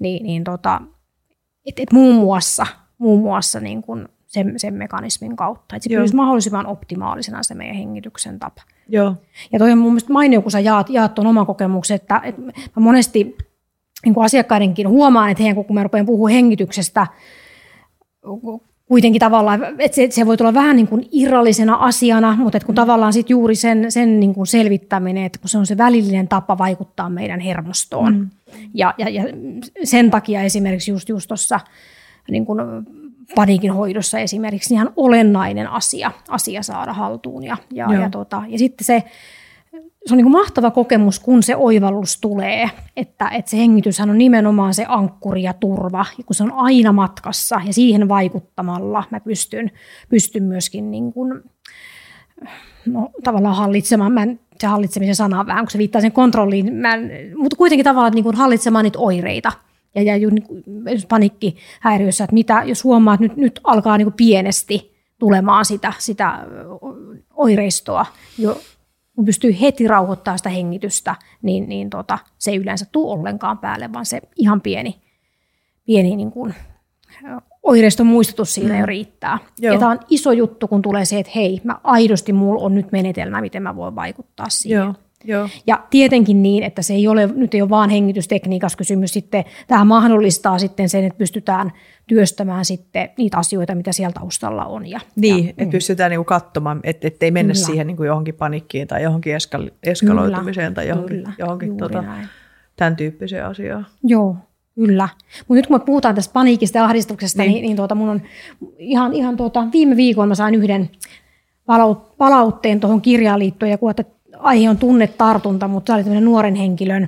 Muun muassa niin kuin sen mekanismin kautta. Että se pysyisi mahdollisimman optimaalisena se meidän hengityksen tapa. Joo. Ja toi on mun mielestä mainio, kun sä jaat tuon oman kokemuksen, että mä monesti niin kuin asiakkaidenkin huomaan, että kun mä rupean puhumaan hengityksestä, kuitenkin tavallaan, että se voi tulla vähän niin kuin irrallisena asiana, mutta että kun tavallaan sit juuri sen niin kuin selvittäminen, että kun se on se välillinen tapa vaikuttaa meidän hermostoon. Ja sen takia esimerkiksi just tuossa niin kuin paniikin hoidossa esimerkiksi ihan olennainen asia saada haltuun. Ja sitten se on niin kuin mahtava kokemus, kun se oivallus tulee, että se hengityshän on nimenomaan se ankkuri ja turva, ja kun se on aina matkassa ja siihen vaikuttamalla mä pystyn myöskin niin kuin, tavallaan hallitsemaan, se hallitsemisen sana on vähän, kun se viittaa sen kontrolliin, mutta kuitenkin tavallaan niin kuin hallitsemaan niitä oireita. Ja paniikkihäiriössä, että mitä, jos huomaa, että nyt alkaa niin kuin pienesti tulemaan sitä oireistoa, kun pystyy heti rauhoittamaan sitä hengitystä, niin se ei yleensä tule ollenkaan päälle, vaan se ihan pieni niin kuin oireiston muistutus siinä jo riittää. Joo. Ja tämä on iso juttu, kun tulee se, että hei, mulla on nyt menetelmä, miten mä voin vaikuttaa siihen. Joo. Ja tietenkin niin, että se nyt ei ole vaan hengitystekniikassa kysymys, sitten tämä mahdollistaa sitten sen, että pystytään työstämään sitten niitä asioita, mitä siellä taustalla on. Että pystytään niinku katsomaan, ettei mennä siihen niinku johonkin paniikkiin tai johonkin eskaloitumiseen tai johonkin tämän tyyppiseen asiaan. Joo, kyllä. Mutta nyt kun me puhutaan tästä paniikista ja ahdistuksesta, niin mun on ihan viime viikolla mä sain yhden palautteen tuohon kirjaan liittyen ja että aihe on tunnetartunta, mutta se oli tämmöinen nuoren henkilön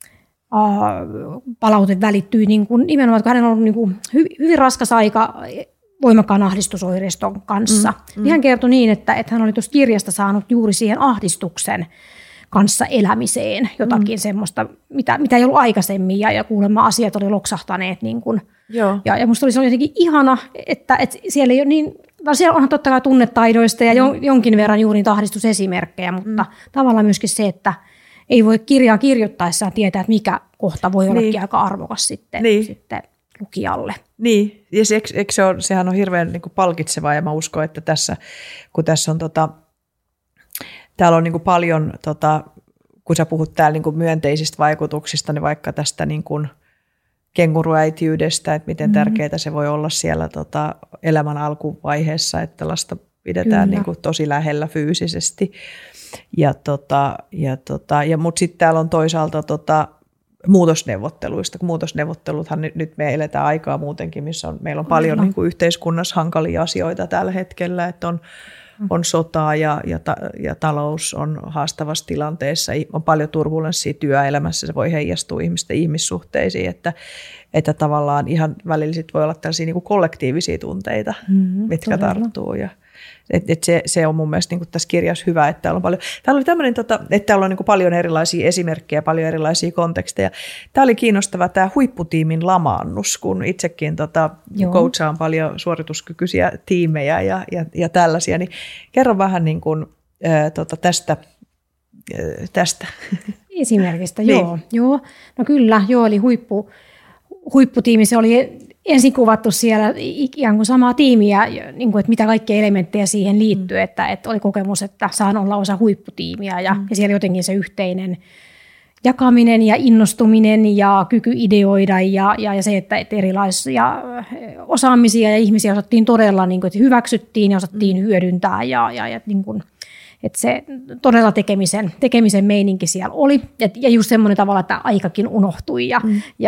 palaute välittyi niin kuin, nimenomaan, että hän on ollut niin kuin, hyvin raskas aika voimakkaan ahdistusoireiston kanssa. Hän kertoi niin, että hän oli tuosta kirjasta saanut juuri siihen ahdistuksen kanssa elämiseen jotakin semmoista, mitä ei ollut aikaisemmin, ja kuulemma asiat oli loksahtaneet. Niin kuin, ja musta oli jotenkin ihana, että siellä ei ole niin... Siellä onhan totta kai tunnetaidoista ja jonkin verran juuri niitä ahdistusesimerkkejä, mutta tavallaan myöskin se, että ei voi kirjaa kirjoittaessaan tietää, että mikä kohta voi ollakin aika arvokas sitten lukijalle. Niin, ja sehän on hirveän niin kuin palkitsevaa, ja mä uskon, että kun tässä on täällä on niin kuin paljon kun sä puhut täällä niin kuin myönteisistä vaikutuksista, niin vaikka tästä niin kuin kenguruäitiydestä, että miten tärkeää se voi olla siellä elämän alkuvaiheessa, että lasta pidetään niin kuin tosi lähellä fyysisesti. Mutta sitten täällä on toisaalta muutosneuvotteluista, kun muutosneuvotteluthan nyt me eletään aikaa muutenkin, missä meillä on paljon niin kuin yhteiskunnassa hankalia asioita tällä hetkellä, että on sotaa ja talous on haastavassa tilanteessa, on paljon turbulenssia työelämässä, se voi heijastua ihmisten ihmissuhteisiin, että tavallaan ihan välillä sit voi olla tällaisia niin kuin kollektiivisia tunteita, mitkä tarttuu. Se on mun mielestä niin tässä kirjassa hyvä, että täällä on paljon. Täällä oli tämmöinen, että täällä on niin paljon erilaisia esimerkkejä, paljon erilaisia konteksteja. Tämä oli kiinnostava tämä huipputiimin lamaannus, kun itsekin coachaan paljon suorituskykyisiä tiimejä ja tällaisia. Niin kerro vähän niin kuin, tästä. Esimerkistä, niin. Joo. No kyllä, eli huipputiimi, se oli ensin kuvattu siellä ikään kuin samaa tiimiä, niin kuin, että mitä kaikkia elementtejä siihen liittyy, että oli kokemus, että saan olla osa huipputiimiä ja siellä jotenkin se yhteinen jakaminen ja innostuminen ja kyky ideoida ja se, että erilaisia osaamisia ja ihmisiä osattiin todella, niin kuin, että hyväksyttiin ja osattiin hyödyntää ja niin kuin, että se todella tekemisen meininki siellä oli ja just semmoinen tavalla, että aikakin unohtui ja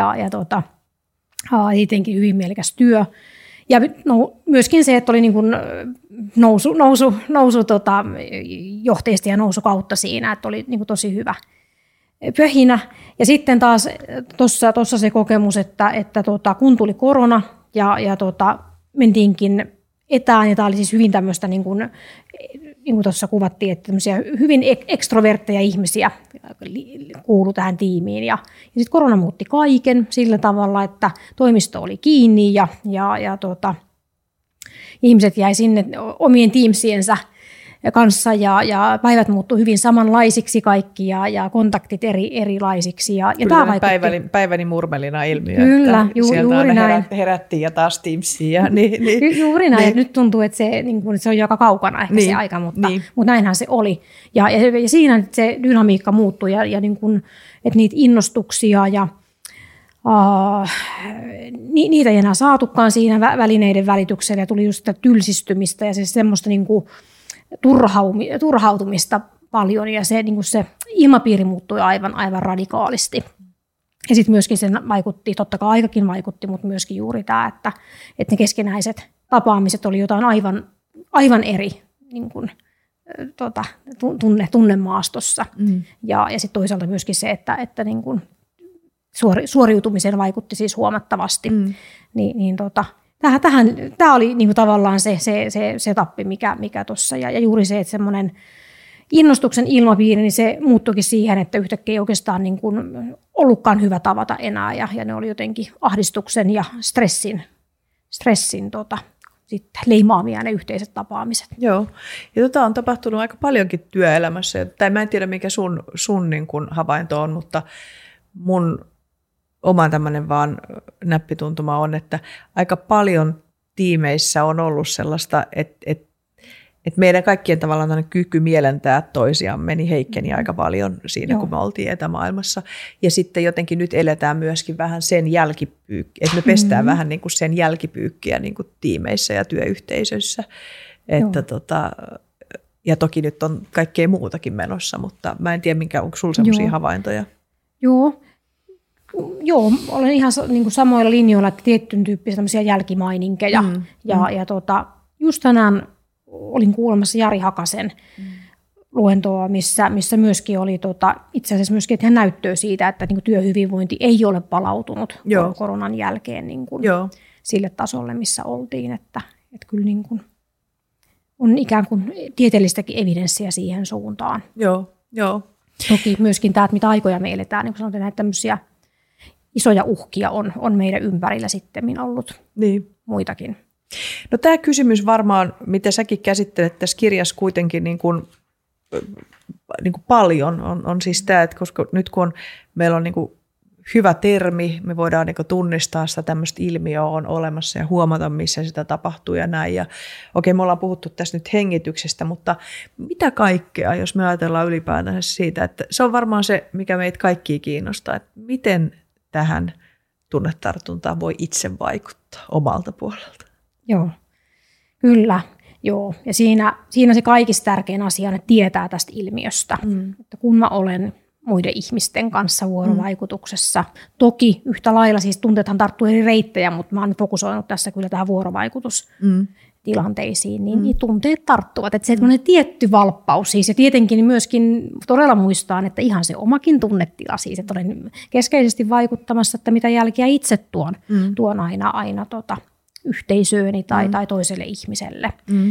jotenkin hyvin mielekäs työ. Ja myöskin se, että oli niin kuin nousu johteista ja nousukautta siinä, että oli niin kuin tosi hyvä pöhinä. Ja sitten taas tuossa se kokemus, että kun tuli korona ja mentiinkin etään, ja tämä oli siis hyvin tämmöistä, niin kuin tuossa kuvattiin, että tämmöisiä hyvin ekstrovertteja ihmisiä kuului tähän tiimiin. Ja sitten korona muutti kaiken sillä tavalla, että toimisto oli kiinni ja ihmiset jäi sinne omien Teamsiensä kanssa ja päivät muuttui hyvin samanlaisiksi kaikki ja kontaktit erilaisiksi. Ja kyllä päiväni murmelina ilmiö. Kyllä, juuri näin. Herättiin ja taas Teamsia. Niin. Juuri näin, että nyt tuntuu, että se on joka kaukana ehkä se aika, mutta näinhän se oli. Ja siinä se dynamiikka muuttui ja niin kuin, että niitä innostuksia ja niitä ei enää saatukaan siinä välineiden välityksellä ja tuli just sitä tylsistymistä ja se semmoista niin kuin turhautumista paljon ja se, niin kuin se ilmapiiri muuttui aivan radikaalisti. Ja sitten myöskin se vaikutti, totta kai aikakin vaikutti, mutta myöskin juuri tämä, että ne keskinäiset tapaamiset oli jotain aivan eri niin kuin, tunnemaastossa. Ja sitten toisaalta myöskin se, että niin kuin suoriutumiseen vaikutti siis huomattavasti. Tämä oli niin kuin tavallaan se tappi, mikä tuossa. Ja juuri se, että semmoinen innostuksen ilmapiiri, niin se muuttuikin siihen, että yhtäkkiä ei oikeastaan niin kuin ollutkaan hyvä tavata enää. Ja ne oli jotenkin ahdistuksen ja stressin sitten leimaamia ne yhteiset tapaamiset. Joo, ja on tapahtunut aika paljonkin työelämässä. Tai mä en tiedä, mikä sun niin kuin havainto on, mutta mun oma tämmöinen vaan näppituntuma on, että aika paljon tiimeissä on ollut sellaista, että meidän kaikkien tavallaan kyky mielentää toisiamme niin heikkeni aika paljon siinä, kun me oltiin etämaailmassa. Ja sitten jotenkin nyt eletään myöskin vähän sen jälkipyykkiä, että me pestään vähän niin kuin sen jälkipyykkiä niin kuin tiimeissä ja työyhteisöissä. Ja toki nyt on kaikkea muutakin menossa, mutta mä en tiedä, onko sulla sellaisia havaintoja? Joo, olen ihan niin kuin samoilla linjoilla, että tietyn tyyppisiä tämmöisiä jälkimaininkeja. Just tänään olin kuulemassa Jari Hakasen luentoa, missä myöskin oli itse asiassa myöskin, että hän näyttöä siitä, että niin kuin työhyvinvointi ei ole palautunut koronan jälkeen niin kuin sille tasolle, missä oltiin. Että kyllä niin kuin on ikään kuin tieteellistäkin evidenssiä siihen suuntaan. Joo. Toki myöskin tämä, että mitä aikoja me eletään, niin kuin sanotaan, näitä tämmöisiä isoja uhkia on meidän ympärillä sitten ollut muitakin. No tämä kysymys varmaan, mitä säkin käsittelet tässä kirjassa kuitenkin niin kuin paljon, on siis tämä, että koska nyt kun meillä on niin kuin hyvä termi. Me voidaan niin kuin tunnistaa sitä tämmöistä ilmiöä on olemassa ja huomata, missä sitä tapahtuu ja näin. Ja okei, me ollaan puhuttu tässä nyt hengityksestä, mutta mitä kaikkea, jos me ajatellaan ylipäätään siitä, että se on varmaan se, mikä meitä kaikkia kiinnostaa, että miten tähän tunnetartuntaan voi itse vaikuttaa omalta puolelta. Joo, kyllä. Joo, ja siinä se kaikista tärkein asia on, että tietää tästä ilmiöstä. Että kun mä olen muiden ihmisten kanssa vuorovaikutuksessa, toki yhtä lailla siis tunteethan tarttuu eri reittejä, mutta mä oon fokusoinut tässä kyllä tähän vuorovaikutustilanteisiin, niin tunteet tarttuvat. Että se tietty valppaus siis, ja tietenkin myöskin todella muistaan, että ihan se omakin tunnetila siis, että olen keskeisesti vaikuttamassa, että mitä jälkiä itse tuon aina yhteisööni tai toiselle ihmiselle.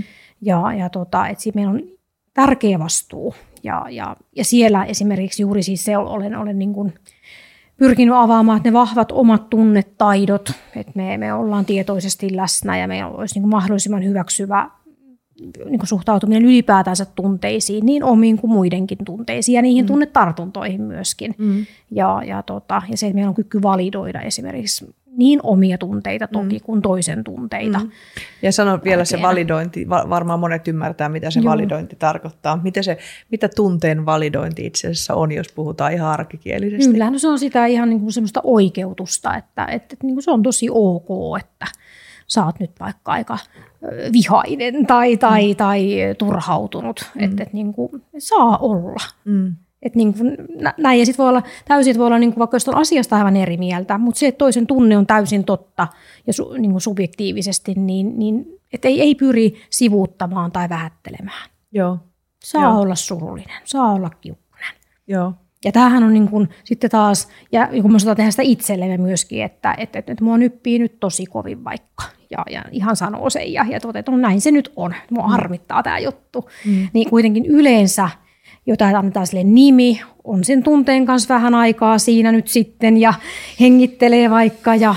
Että siinä meillä on tärkeä vastuu. Ja siellä esimerkiksi juuri siis se olen niin kuin pyrkinyt avaamaan, että ne vahvat omat tunnetaidot, että me ollaan tietoisesti läsnä ja meillä olisi niin kuin mahdollisimman hyväksyvä niin kuin suhtautuminen ylipäätänsä tunteisiin, niin omiin kuin muidenkin tunteisiin ja niihin tunnetartuntoihin myöskin. Ja se, että meillä on kyky validoida esimerkiksi niin omia tunteita toki kuin toisen tunteita. Ja sanon vielä se validointi, varmaan monet ymmärtää, mitä se validointi tarkoittaa. Mitä tunteen validointi itse asiassa on, jos puhutaan ihan arkikielisesti? Kyllä, no se on sitä ihan niin kuin semmoista oikeutusta, että niin kuin se on tosi ok, että sä oot nyt vaikka aika vihainen tai turhautunut, että niin kuin saa olla. Että niin kuin näin, ja sitten voi olla täysin, voi olla niin kuin vaikka jos on asiasta aivan eri mieltä, mutta se, että toisen tunne on täysin totta ja niin kuin subjektiivisesti, niin että ei pyri sivuuttamaan tai vähättelemään. Joo. Saa olla surullinen, saa olla kiukkuinen. Joo. Ja tämähän on niin kuin sitten taas, ja kun me osataan tehdä sitä itsellemme myöskin, että mua nyppii nyt tosi kovin vaikka, ja ihan sanoo sen, ja että no näin se nyt on, mua harmittaa tämä juttu. Niin kuitenkin yleensä jotain annetaan sille nimi, on sen tunteen kanssa vähän aikaa siinä nyt sitten ja hengittelee vaikka ja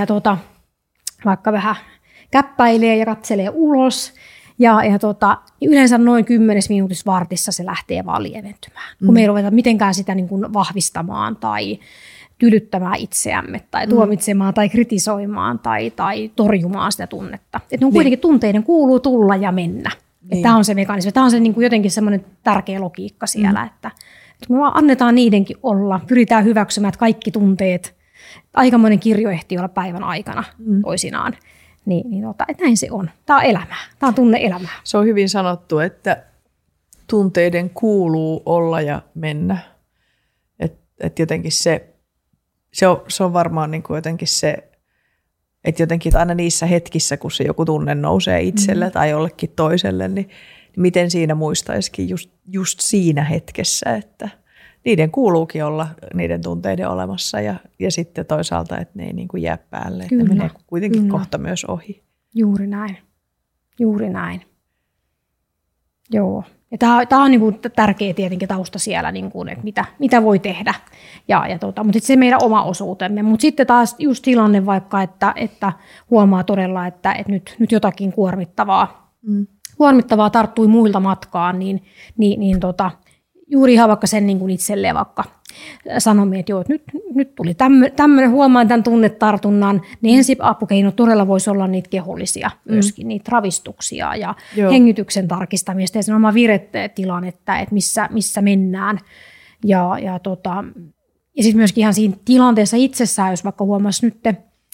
vaikka vähän käppäilee ja katselee ulos. Ja yleensä noin 10 minuutissa vartissa se lähtee vaan lieventymään. Kun me ei ruveta mitenkään sitä niin kuin vahvistamaan tai tylyttämään itseämme tai tuomitsemaan tai kritisoimaan tai torjumaan sitä tunnetta. Että kuitenkin tunteiden kuuluu tulla ja mennä. Niin. Tämä on se mekanismi. Tämä on se niin kuin jotenkin semmoinen tärkeä logiikka siellä, että me vaan annetaan niidenkin olla, pyritään hyväksymään, että kaikki tunteet, aikamoinen kirjo ehtii olla päivän aikana toisinaan. Että näin se on. Tämä on elämää. Tämä on tunne-elämää. Se on hyvin sanottu, että tunteiden kuuluu olla ja mennä. Että jotenkin se on varmaan niin kuin jotenkin se, että jotenkin aina niissä hetkissä, kun se joku tunne nousee itselle tai jollekin toiselle, niin miten siinä muistaisikin just siinä hetkessä, että niiden kuuluukin olla niiden tunteiden olemassa ja sitten toisaalta, että ne ei niin kuin jää päälle, että ne menee kuitenkin kohta myös ohi. Juuri näin. Juuri näin. Joo. Ja tämä on niin kuin tärkeä tietenkin tausta siellä, niin kuin, että mitä voi tehdä, mutta se meidän oma osuutemme. Mutta sitten taas just tilanne vaikka, että huomaa todella, että nyt jotakin kuormittavaa tarttui muilta matkaan, niin juuri ihan vaikka sen niin kuin itselleen vaikka sanomme, että joo, että nyt tuli tämmöinen, huomaan tämän tunnetartunnan, niin ensiapukeino todella voisi olla niitä kehollisia myöskin, niitä ravistuksia ja hengityksen tarkistamista ja sen oma viretilan, että missä mennään. Ja sitten myöskin ihan siinä tilanteessa itsessään, jos vaikka huomasi nyt,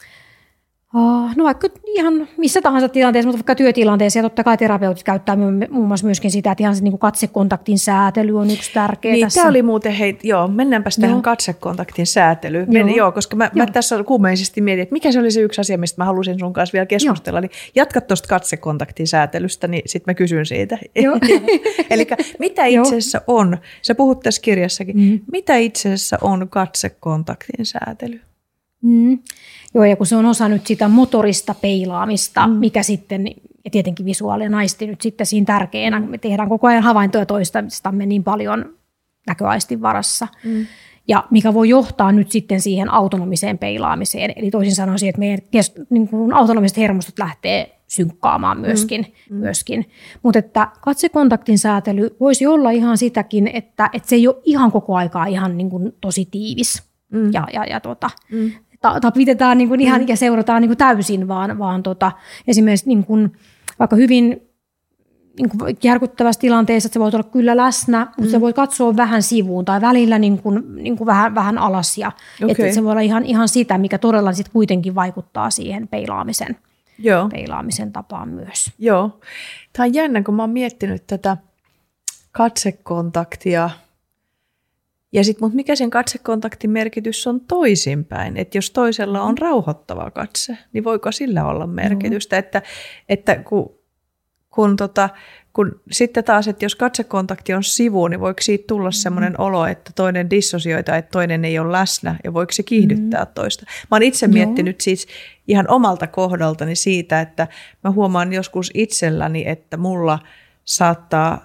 no vaikka ihan missä tahansa tilanteessa, mutta vaikka työtilanteessa, ja totta kai terapeutit käyttää muun muassa myöskin sitä, että ihan se niin kuin katsekontaktin säätely on yksi tärkeä niin, tässä. Tämä oli muuten, mennäänpäs tähän katsekontaktin säätelyyn. Koska mä tässä kuumeisesti mietin, että mikä se oli se yksi asia, mistä mä halusin sun kanssa vielä keskustella, niin jatka tuosta katsekontaktin säätelystä, niin sitten mä kysyn siitä. Eli mitä itse asiassa on, sä puhut tässä kirjassakin, mitä itse asiassa on katsekontaktin säätely? Joo, ja kun se on osa nyt sitä motorista peilaamista, mikä sitten, ja tietenkin visuaalinen aisti nyt sitten siinä tärkeänä, me tehdään koko ajan havaintoja toistamistamme niin paljon näköaistin varassa, ja mikä voi johtaa nyt sitten siihen autonomiseen peilaamiseen, eli toisin sanoen siihen, että meidän niin kuin autonomiset hermostot lähtee synkkaamaan myöskin. Mutta että katsekontaktin säätely voisi olla ihan sitäkin, että se ei ole ihan koko aikaa ihan niin kuin tosi tiivis. tapitetään niin kuin ihan ja seurataan niin kuin täysin, vaan esimerkiksi niin kuin, vaikka hyvin niin kuin järkyttävässä tilanteessa, että sä voit olla kyllä läsnä, mutta sä voit katsoa vähän sivuun tai välillä niin kuin vähän alas. Että se voi olla ihan sitä, mikä todella sit kuitenkin vaikuttaa siihen peilaamisen tapaan myös. Joo. Tämä on jännä, kun mä oon miettinyt tätä katsekontaktia. Mutta mikä sen katsekontaktin merkitys on toisinpäin? Että jos toisella on rauhoittava katse, niin voiko sillä olla merkitystä? Että kun sitten taas, että jos katsekontakti on sivu, niin voiko siitä tulla sellainen olo, että toinen dissosioi tai että toinen ei ole läsnä ja voiko se kiihdyttää toista? Mä oon itse miettinyt siis ihan omalta kohdaltani siitä, että mä huomaan joskus itselläni, että mulla saattaa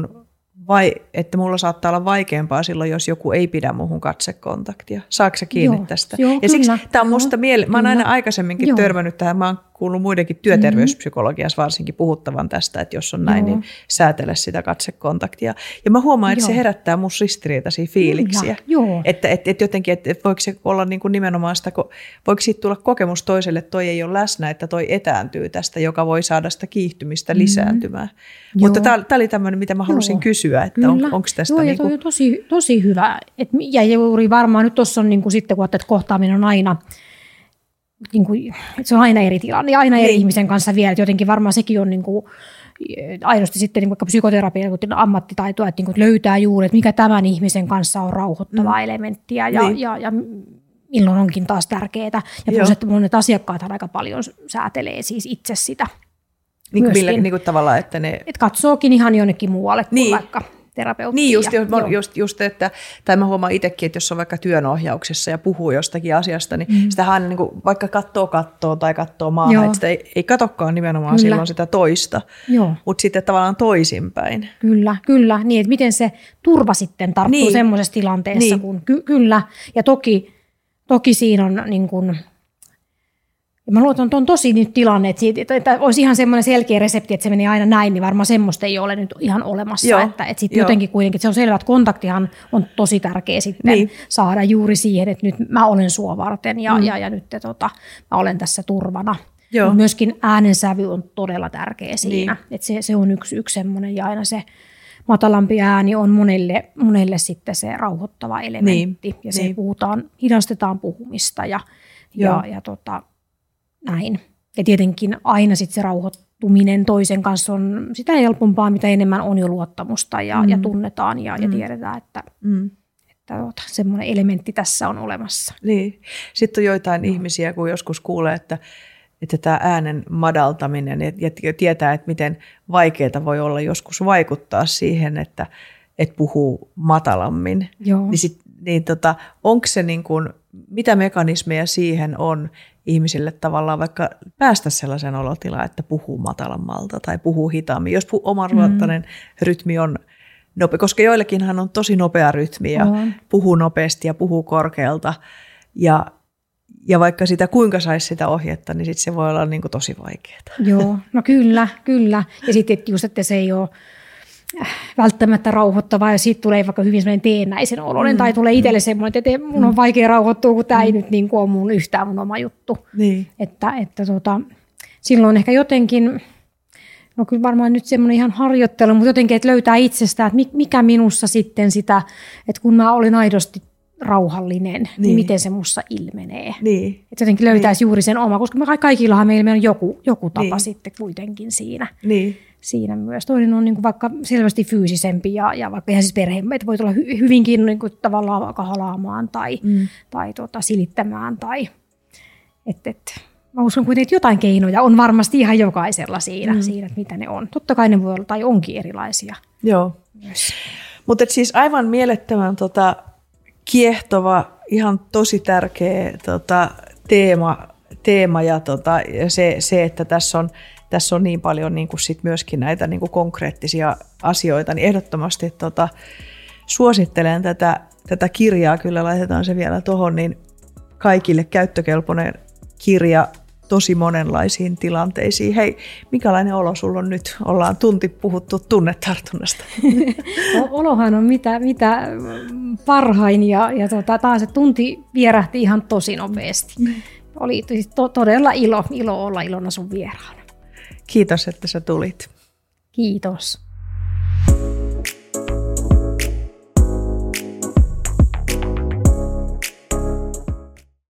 että mulla saattaa olla vaikeampaa silloin, jos joku ei pidä muuhun katsekontaktia. Saatko sä kiinni tästä? Joo, ja siksi tämä on musta mä oon aina aikaisemminkin törmännyt tähän. Mä oon kuullut muidenkin työterveyspsykologiassa varsinkin puhuttavan tästä, että jos on näin, niin säätele sitä katsekontaktia. Ja mä huomaan, että se herättää musta ristiriitaisia fiiliksiä. Että jotenkin, että voiko se olla niin kuin nimenomaan sitä, voiko siitä tulla kokemus toiselle, että toi ei ole läsnä, että toi etääntyy tästä, joka voi saada sitä kiihtymistä lisääntymään. Mutta tämä oli tämmöinen, mitä mä halusin kysyä, että onko tästä... Joo, ja toi on tosi hyvä. Ja juuri varmaan nyt tuossa on niin kuin sitten, kun että kohtaaminen on aina... Niin kuin, se on aina eri tilanne ja aina eri ihmisen kanssa vielä. Että jotenkin varmaan sekin on niin kuin, aidosti sitten niin vaikka psykoterapian ammattitaitoa, että, niin kuin, löytää juuri, että mikä tämän ihmisen kanssa on rauhoittava elementti ja milloin onkin taas tärkeää. Ja plus, että monet asiakkaathan aika paljon säätelee siis itse sitä. Niin kuin tavallaan, että ne... Et katsookin ihan jonnekin muualle kuin vaikka terapeuttiin. Niin, just että, tai mä huomaan itsekin, että jos on vaikka työnohjauksessa ja puhuu jostakin asiasta, niin sitä aina niin kuin, vaikka katsoo tai katsoo maahan, että sitä ei katsokaan nimenomaan silloin sitä toista, mutta sitten tavallaan toisinpäin. Kyllä, niin että miten se turva sitten tarttuu semmoisessa tilanteessa, kun kyllä, ja toki siinä on niin kuin... Mä luulen, että on tosi nyt tilanne, että olisi ihan semmoinen selkeä resepti, että se menee aina näin, niin varmaan semmoista ei ole nyt ihan olemassa. Että sitten jotenkin kuitenkin, että se on selvä, että kontaktihan on tosi tärkeä sitten saada juuri siihen, että nyt mä olen sua varten ja nyt mä olen tässä turvana. Myöskin äänensävy on todella tärkeä siinä. Että se on yksi semmoinen ja aina se matalampi ääni on monelle sitten se rauhoittava elementti. Ja se hidastetaan puhumista ja näin. Ja tietenkin aina sitten se rauhoittuminen toisen kanssa on sitä helpompaa, mitä enemmän on jo luottamusta ja tunnetaan ja tiedetään, että semmoinen elementti tässä on olemassa. Niin. Sitten on joitain ihmisiä, kun joskus kuulee, että tämä äänen madaltaminen ja tietää, että miten vaikeaa voi olla joskus vaikuttaa siihen, että puhuu matalammin. Niin onko se niin kuin, mitä mekanismeja siihen on ihmisille tavallaan vaikka päästä sellaisen olotilaan, että puhuu matalammalta tai puhuu hitaammin, jos omanruottainen rytmi on nopea, koska joillekinhan on tosi nopea rytmi ja puhuu nopeasti ja puhuu korkealta ja vaikka sitä kuinka saisi sitä ohjetta, niin sitten se voi olla niin kuin tosi vaikeaa. Joo, no kyllä. Ja sitten just, että se ei ole välttämättä rauhoittavaa, ja siitä tulee vaikka hyvin sellainen teennäisen oloinen, tai tulee itselle semmoinen, että mun on vaikea rauhoittua, kun tämä ei nyt niin kuin ole mun yhtään mun oma juttu. Niin. Että silloin ehkä jotenkin, no kyllä varmaan nyt semmoinen ihan harjoittelu, mutta jotenkin, että löytää itsestään, että mikä minussa sitten sitä, että kun mä olin aidosti rauhallinen, niin miten se musta ilmenee. Niin. Että jotenkin löytäisi juuri sen oma, koska kaikillahan meillä on joku tapa sitten kuitenkin siinä. Niin. Siinä myös. Toinen on niin kuin vaikka selvästi fyysisempi ja vaikka ihan siis perhe, että voi tulla hyvinkin niin kuin tavallaan vaikka halaamaan tai silittämään. Mä uskon kuitenkin, että jotain keinoja on varmasti ihan jokaisella siinä, että mitä ne on. Totta kai ne voi olla tai onkin erilaisia. Joo. Mutta siis aivan mielettömän kiehtova, ihan tosi tärkeä teema ja se, että tässä on niin paljon niin kuin sit myöskin näitä niin kuin konkreettisia asioita, niin ehdottomasti suosittelen tätä kirjaa, kyllä laitetaan se vielä tuohon, niin kaikille käyttökelpoinen kirja tosi monenlaisiin tilanteisiin. Hei, minkälainen olo sulla on nyt? Ollaan tunti puhuttu tunnetartunnasta. Olohan on mitä parhain ja taas se tunti vierähti ihan tosi nopeasti. Oli todella ilo olla Ilona sun vieraana. Kiitos, että sä tulit. Kiitos.